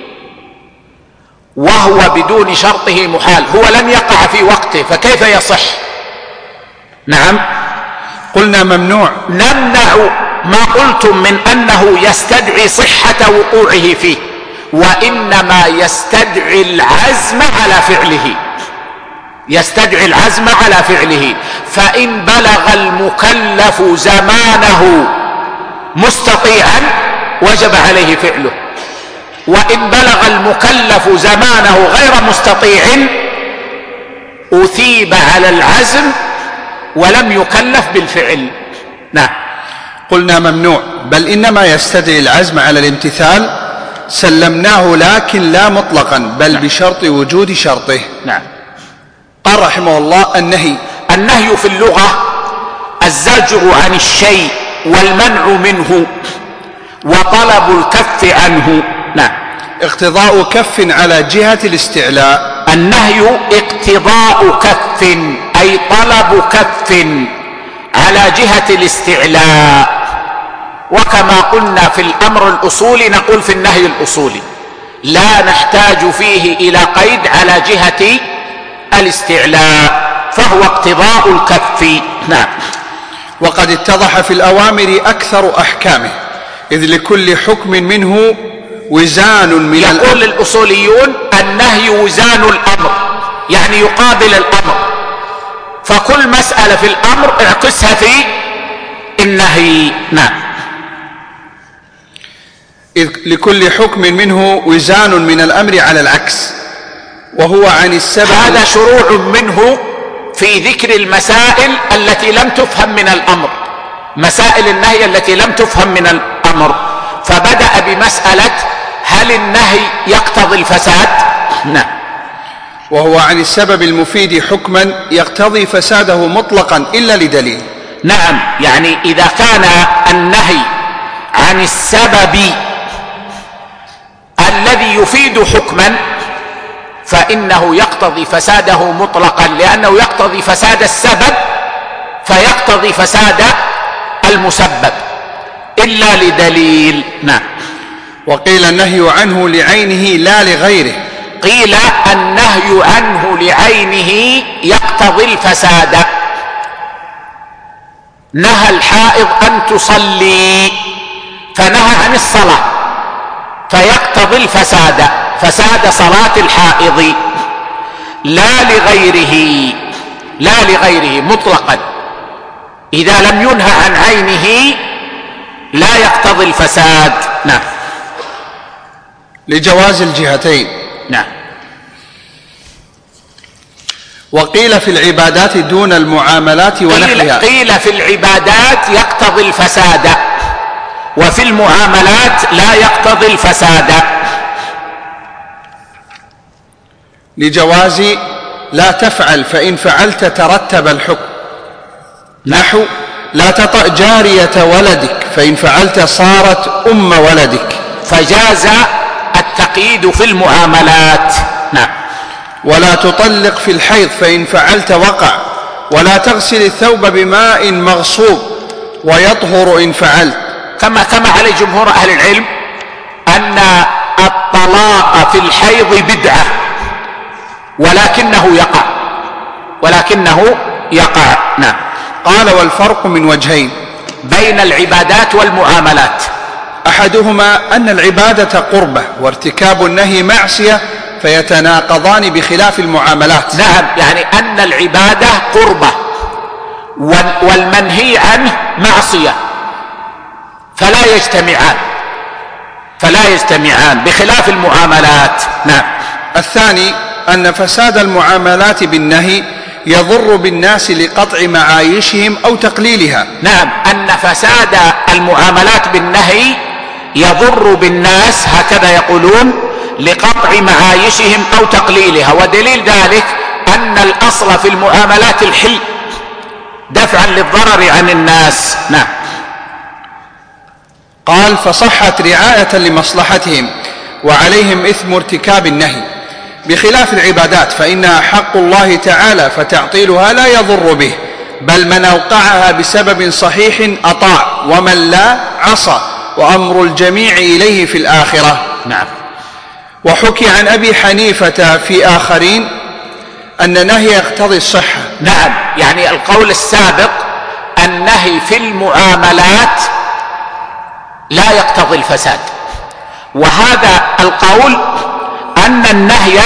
وهو بدون شرطه محال، هو لم يقع في وقته فكيف يصح؟ نعم. قلنا ممنوع، نمنع ما قلتم من أنه يستدعي صحة وقوعه فيه، وإنما يستدعي العزم على فعله، يستدعي العزم على فعله. فإن بلغ المكلف زمانه مستطيعا وجب عليه فعله، وإن بلغ المكلف زمانه غير مستطيع أثيب على العزم ولم يكلف بالفعل. نعم. قلنا ممنوع، بل إنما يستدعي العزم على الامتثال، سلمناه لكن لا مطلقا بل نعم. بشرط وجود شرطه. نعم. قال رحمه الله النهي. النهي في اللغة الزجر عن الشيء والمنع منه وطلب الكف عنه. نعم. اقتضاء كف على جهة الاستعلاء. النهي اقتضاء كف أي طلب كف على جهة الاستعلاء، وكما قلنا في الأمر الأصولي نقول في النهي الأصولي لا نحتاج فيه إلى قيد على جهة الاستعلاء، فهو اقتضاء الكف. نعم. وقد اتضح في الأوامر أكثر أحكامه، إذ لكل حكم منه وزان من الأمر. يقول الأصوليون النهي وزان الأمر، يعني يقابل الأمر، فكل مسألة في الأمر اعكسها في النهي. نعم. إذ لكل حكم منه وزان من الأمر على العكس، وهو عن السبب. هذا شروع منه في ذكر المسائل التي لم تفهم من الأمر، مسائل النهي التي لم تفهم من الأمر، فبدأ بمسألة هل النهي يقتضي الفساد؟ نعم. وهو عن السبب المفيد حكما يقتضي فساده مطلقا إلا لدليل. نعم، يعني إذا كان النهي عن السبب الذي يفيد حكما فإنه يقتضي فساده مطلقا، لأنه يقتضي فساد السبب فيقتضي فساد المسبب إلا لدليل. نعم. وقيل النهي عنه لعينه لا لغيره. قيل النهي عنه لعينه يقتضي الفساد. نهى الحائض أن تصلي فنهى عن الصلاة فيقتضي الفساد، فساد صلاة الحائض، لا لغيره، لا لغيره مطلقا. إذا لم ينهى عن عينه لا يقتضي الفساد. نعم. لجواز الجهتين. نعم. وقيل في العبادات دون المعاملات ونحوها. قيل في العبادات يقتضي الفساد، وفي المعاملات لا يقتضي الفساد. لجواز لا تفعل فإن فعلت ترتب الحكم. نحو لا تطأ جارية ولدك فإن فعلت صارت أم ولدك، فجاز التقييد في المعاملات. نعم. ولا تطلق في الحيض فإن فعلت وقع. ولا تغسل الثوب بماء مغصوب ويطهر إن فعلت. كما كما عليه جمهور أهل العلم أن الطلاق في الحيض بدعة، ولكنه يقع، ولكنه يقع. نعم. قال والفرق من وجهين بين العبادات والمعاملات. أحدهما أن العبادة قربة وارتكاب النهي معصية فيتناقضان بخلاف المعاملات. نعم، يعني أن العبادة قربة والمنهي عنه معصية فلا يجتمعان، فلا يجتمعان بخلاف المعاملات. نعم. الثاني أن فساد المعاملات بالنهي يضر بالناس لقطع معايشهم أو تقليلها. نعم، أن فساد المعاملات بالنهي يضر بالناس، هكذا يقولون، لقطع معايشهم أو تقليلها. ودليل ذلك أن الأصل في المعاملات الحل دفعا للضرر عن الناس. نعم. قال فصحت رعاية لمصلحتهم وعليهم إثم ارتكاب النهي، بخلاف العبادات فإنها حق الله تعالى فتعطيلها لا يضر به، بل من أوقعها بسبب صحيح أطاع ومن لا عصى، وأمر الجميع إليه في الآخرة. نعم. وحكي عن أبي حنيفة في آخرين أن نهي يقتضي الصحة. نعم، يعني القول السابق النهي في المعاملات لا يقتضي الفساد، وهذا القول أن النهي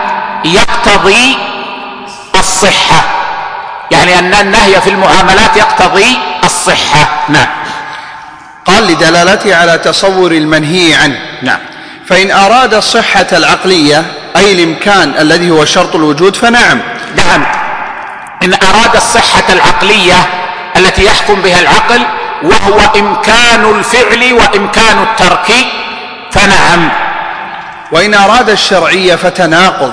يقتضي الصحة، يعني أن النهي في المعاملات يقتضي الصحة. نعم. قال لدلالته على تصور المنهي عنه. نعم. فإن أراد الصحة العقلية أي الإمكان الذي هو شرط الوجود فنعم. نعم، إن أراد الصحة العقلية التي يحكم بها العقل وهو إمكان الفعل وإمكان الترك فنعم. وإن أراد الشرعية فتناقض.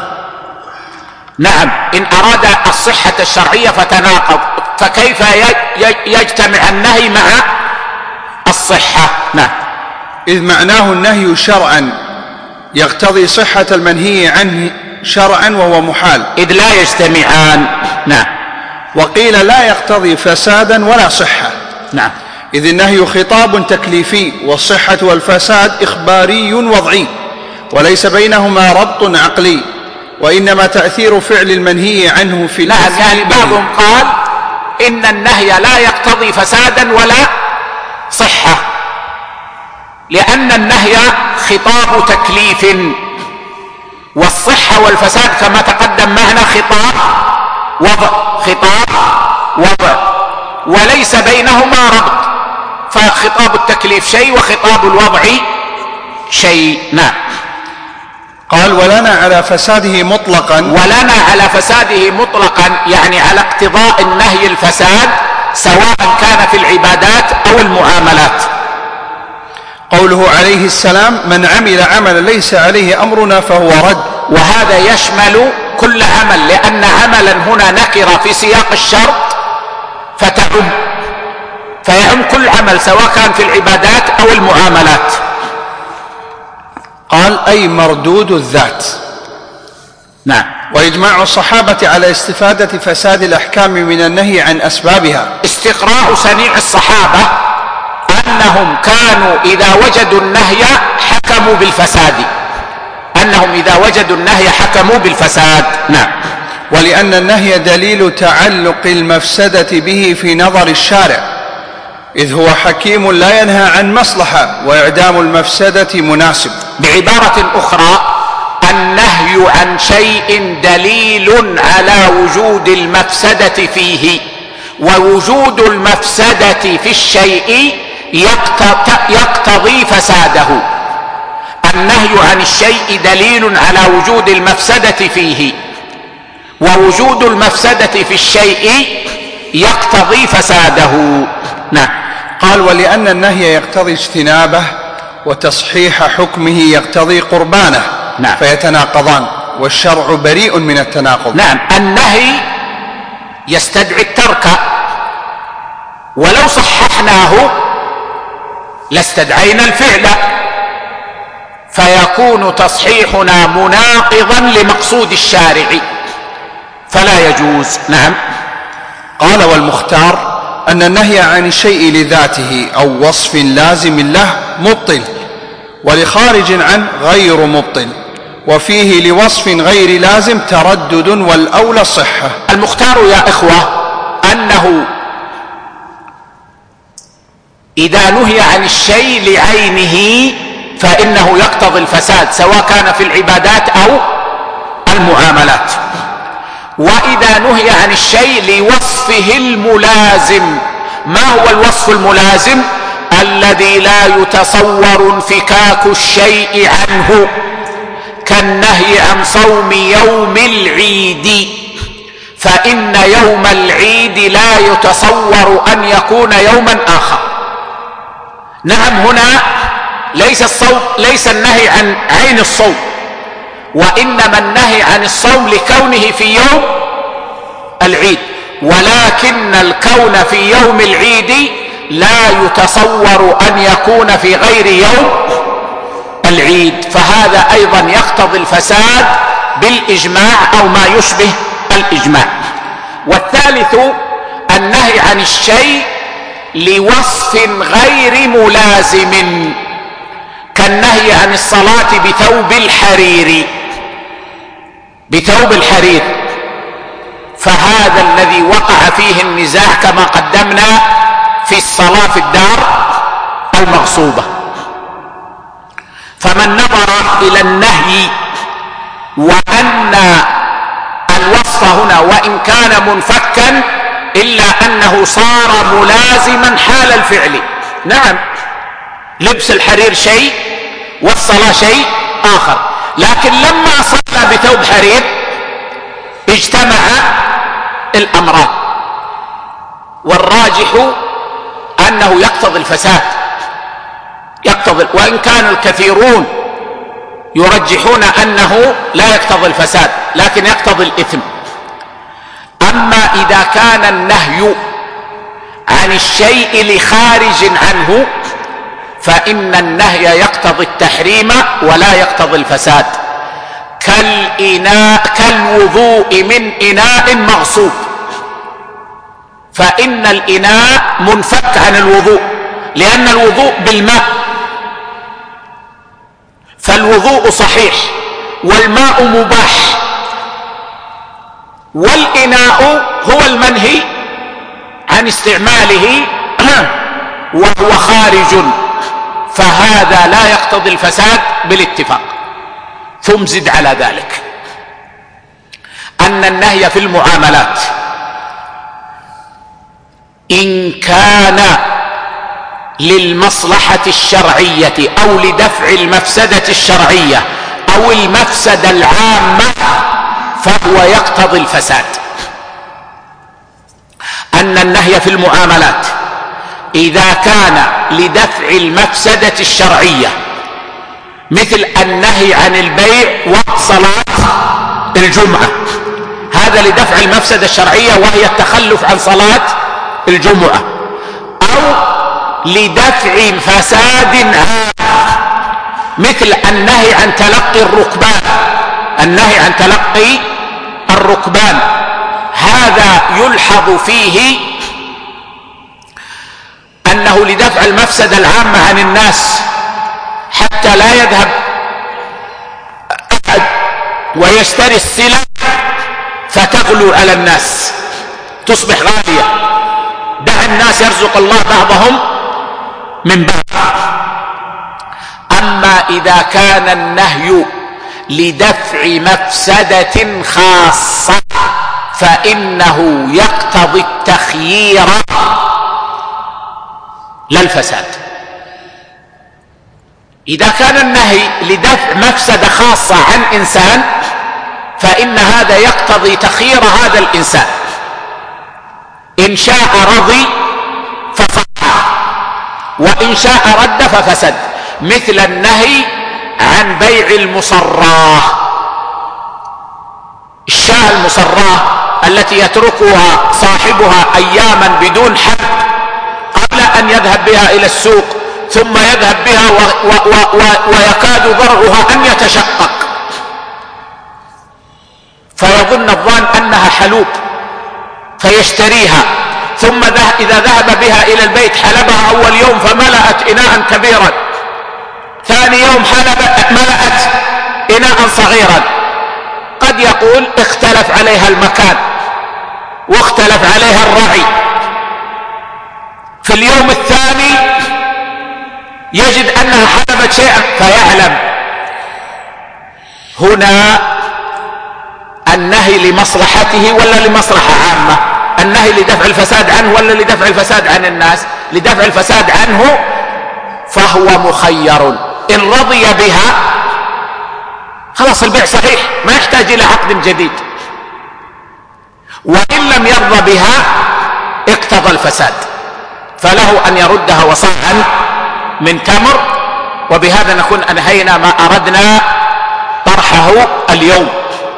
نعم، إن أراد الصحة الشرعية فتناقض، فكيف يجتمع النهي مع الصحة؟ نعم. إذ معناه النهي شرعا يقتضي صحة المنهي عنه شرعا وهو محال، إذ لا يجتمعان. نعم. وقيل لا يقتضي فسادا ولا صحة. نعم. إذ النهي خطاب تكليفي والصحة والفساد إخباري وضعي، وليس بينهما ربط عقلي، وإنما تأثير فعل المنهي عنه في نعم، يعني بعضهم قال إن النهي لا يقتضي فسادا ولا صحة، لأن النهي خطاب تكليف، والصحة والفساد كما تقدم معنا خطاب وضع، خطاب وضع، وليس بينهما ربط، فخطاب التكليف شيء وخطاب الوضع شيء. نعم. قال ولنا على فساده مطلقا. ولنا على فساده مطلقا، يعني على اقتضاء النهي الفساد سواء كان في العبادات أو المعاملات. قوله عليه السلام من عمل عملا ليس عليه أمرنا فهو رد، وهذا يشمل كل عمل، لأن عملا هنا نكر في سياق الشرط فتعم، فيعم كل عمل سواء كان في العبادات أو المعاملات. قال أي مردود الذات. نعم. وإجماع الصحابة على استفادة فساد الأحكام من النهي عن أسبابها. استقراء صنيع الصحابة أنهم كانوا إذا وجدوا النهي حكموا بالفساد، أنهم إذا وجدوا النهي حكموا بالفساد. نعم. ولأن النهي دليل تعلق المفسدة به في نظر الشارع، إذ هو حكيم لا ينهى عن مصلحة وإعدام المفسدة مناسب. بعبارة أخرى، النهي عن شيء دليل على وجود المفسدة فيه، ووجود المفسدة في الشيء يقتضي فساده. النهي عن الشيء دليل على وجود المفسدة فيه، ووجود المفسدة في الشيء يقتضي فساده. نعم. قال: ولأن النهي يقتضي اجتنابه وتصحيح حكمه يقتضي قربانه. نعم. فيتناقضان، والشرع بريء من التناقض. نعم. النهي يستدعي الترك، ولو صححناه لاستدعينا الفعل، فيكون تصحيحنا مناقضا لمقصود الشارع، فلا يجوز. نعم. قال: والمختار أن النهي عن الشيء لذاته أو وصف لازم له مبطل، ولخارج عنه غير مبطل، وفيه لوصف غير لازم تردد، والأولى الصحة. المختار يا إخوة أنه إذا نهي عن الشيء لعينه فإنه يقتضي الفساد، سواء كان في العبادات أو المعاملات. وإذا نهي عن الشيء لوصفه الملازم، ما هو الوصف الملازم؟ الذي لا يتصور انفكاك الشيء عنه، كالنهي عن صوم يوم العيد، فإن يوم العيد لا يتصور أن يكون يوما آخر. نعم. هنا ليس الصوم ليس النهي عن عين الصوم، وإنما النهي عن الصوم لكونه في يوم العيد، ولكن الكون في يوم العيد لا يتصور أن يكون في غير يوم العيد، فهذا أيضا يقتضي الفساد بالإجماع أو ما يشبه الإجماع. والثالث النهي عن الشيء لوصف غير ملازم، كالنهي عن الصلاة بثوب الحرير بثوب الحرير فهذا الذي وقع فيه النزاع كما قدمنا في الصلاة في الدار المغصوبة. فمن نظر إلى النهي وأن الوصف هنا وإن كان منفكا إلا أنه صار ملازما حال الفعل. نعم، لبس الحرير شيء والصلاة شيء آخر، لكن لما صلى بثوب حرير اجتمع الأمران، والراجح أنه يقتضي الفساد يقتضي، وإن كان الكثيرون يرجحون أنه لا يقتضي الفساد لكن يقتضي الإثم. أما إذا كان النهي عن الشيء لخارج عنه فإن النهي يقتضي التحريم ولا يقتضي الفساد، كالإناء كالوضوء من إناء مغصوب، فإن الإناء منفك عن الوضوء لأن الوضوء بالماء، فالوضوء صحيح والماء مباح، والإناء هو المنهي عن استعماله وهو خارج، فهذا لا يقتضي الفساد بالاتفاق. ثم زد على ذلك أن النهي في المعاملات إن كان للمصلحة الشرعية أو لدفع المفسدة الشرعية أو المفسدة العامة فهو يقتضي الفساد. أن النهي في المعاملات إذا كان لدفع المفسدة الشرعية مثل النهي عن البيع وقت صلاة الجمعة، هذا لدفع المفسدة الشرعية وهي التخلف عن صلاة الجمعة، أو لدفع فساد عام مثل النهي عن تلقي الركبان النهي عن تلقي الركبان، هذا يلحظ فيه أنه لدفع المفسدة العامة عن الناس، حتى لا يذهب أحد ويشتري السلع فتغلو على الناس تصبح غالية. دع الناس يرزق الله بعضهم من بعض. أما إذا كان النهي لدفع مفسدة خاصة فإنه يقتضي التخيير لا الفساد. إذا كان النهي لدفع مفسدة خاصة عن إنسان فإن هذا يقتضي تخيير هذا الإنسان، إن شاء رضي فصح وإن شاء رد ففسد، مثل النهي عن بيع المصراه، الشاة المصراه التي يتركها صاحبها أياما بدون حد قبل أن يذهب بها إلى السوق، ثم يذهب بها و و و و ويكاد ضرعها أن يتشقق، فيظن الظان أنها حلوب فيشتريها، ثم إذا ذهب بها إلى البيت حلبها أول يوم فملأت إناء كبيرا، ثاني يوم حلبت ملأت إناء صغيرا، قد يقول اختلف عليها المكان واختلف عليها الرعي، في اليوم الثاني يجد أنها حلبت شيئا فيعلم. هنا النهي لمصلحته ولا لمصلحة عامة؟ النهي لدفع الفساد عنه ولا لدفع الفساد عن الناس؟ لدفع الفساد عنه، فهو مخير، إن رضي بها خلاص البيع صحيح ما يحتاج إلى عقد جديد، وإن لم يرضى بها اقتضى الفساد، فله أن يردها وصاعا من تمر. وبهذا نكون أنهينا ما أردنا طرحه اليوم.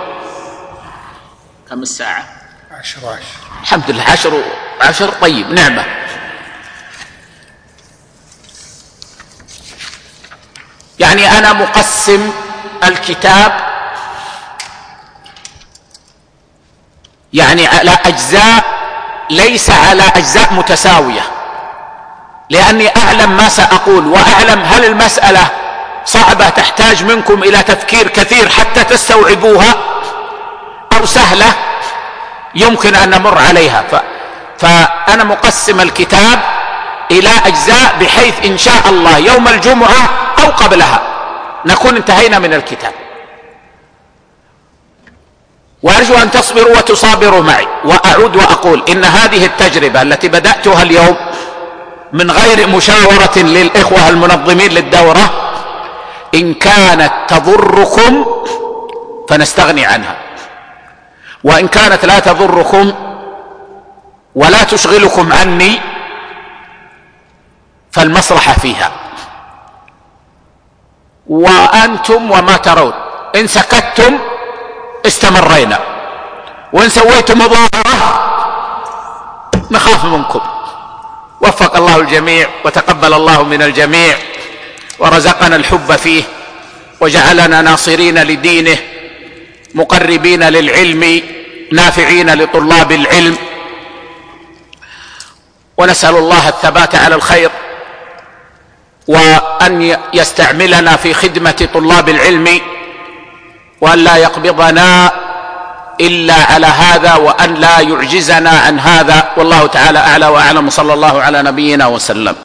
كم الساعة؟ عشر عشر الحمد لله، عشر عشر طيب، نعمة. يعني أنا مقسم الكتاب يعني على أجزاء، ليس على أجزاء متساوية، لأني أعلم ما سأقول، وأعلم هل المسألة صعبة تحتاج منكم إلى تفكير كثير حتى تستوعبوها، أو سهلة يمكن أن نمر عليها. ف... فأنا مقسم الكتاب إلى أجزاء، بحيث إن شاء الله يوم الجمعة أو قبلها نكون انتهينا من الكتاب. وأرجو أن تصبروا وتصابروا معي، وأعود وأقول إن هذه التجربة التي بدأتها اليوم من غير مشاورة للإخوة المنظمين للدورة، إن كانت تضركم فنستغني عنها، وإن كانت لا تضركم ولا تشغلكم عني فالمصلحة فيها. وأنتم وما ترون، إن سكتتم استمرينا، وإن سويتم مظاهرة نخاف منكم. وفق الله الجميع وتقبل الله من الجميع، ورزقنا الحب فيه، وجعلنا ناصرين لدينه، مقربين للعلم، نافعين لطلاب العلم، ونسأل الله الثبات على الخير، وأن يستعملنا في خدمة طلاب العلم، وأن لا يقبضنا إلا على هذا، وأن لا يعجزنا عن هذا. والله تعالى أعلى وأعلم، صلى الله على نبينا وسلم.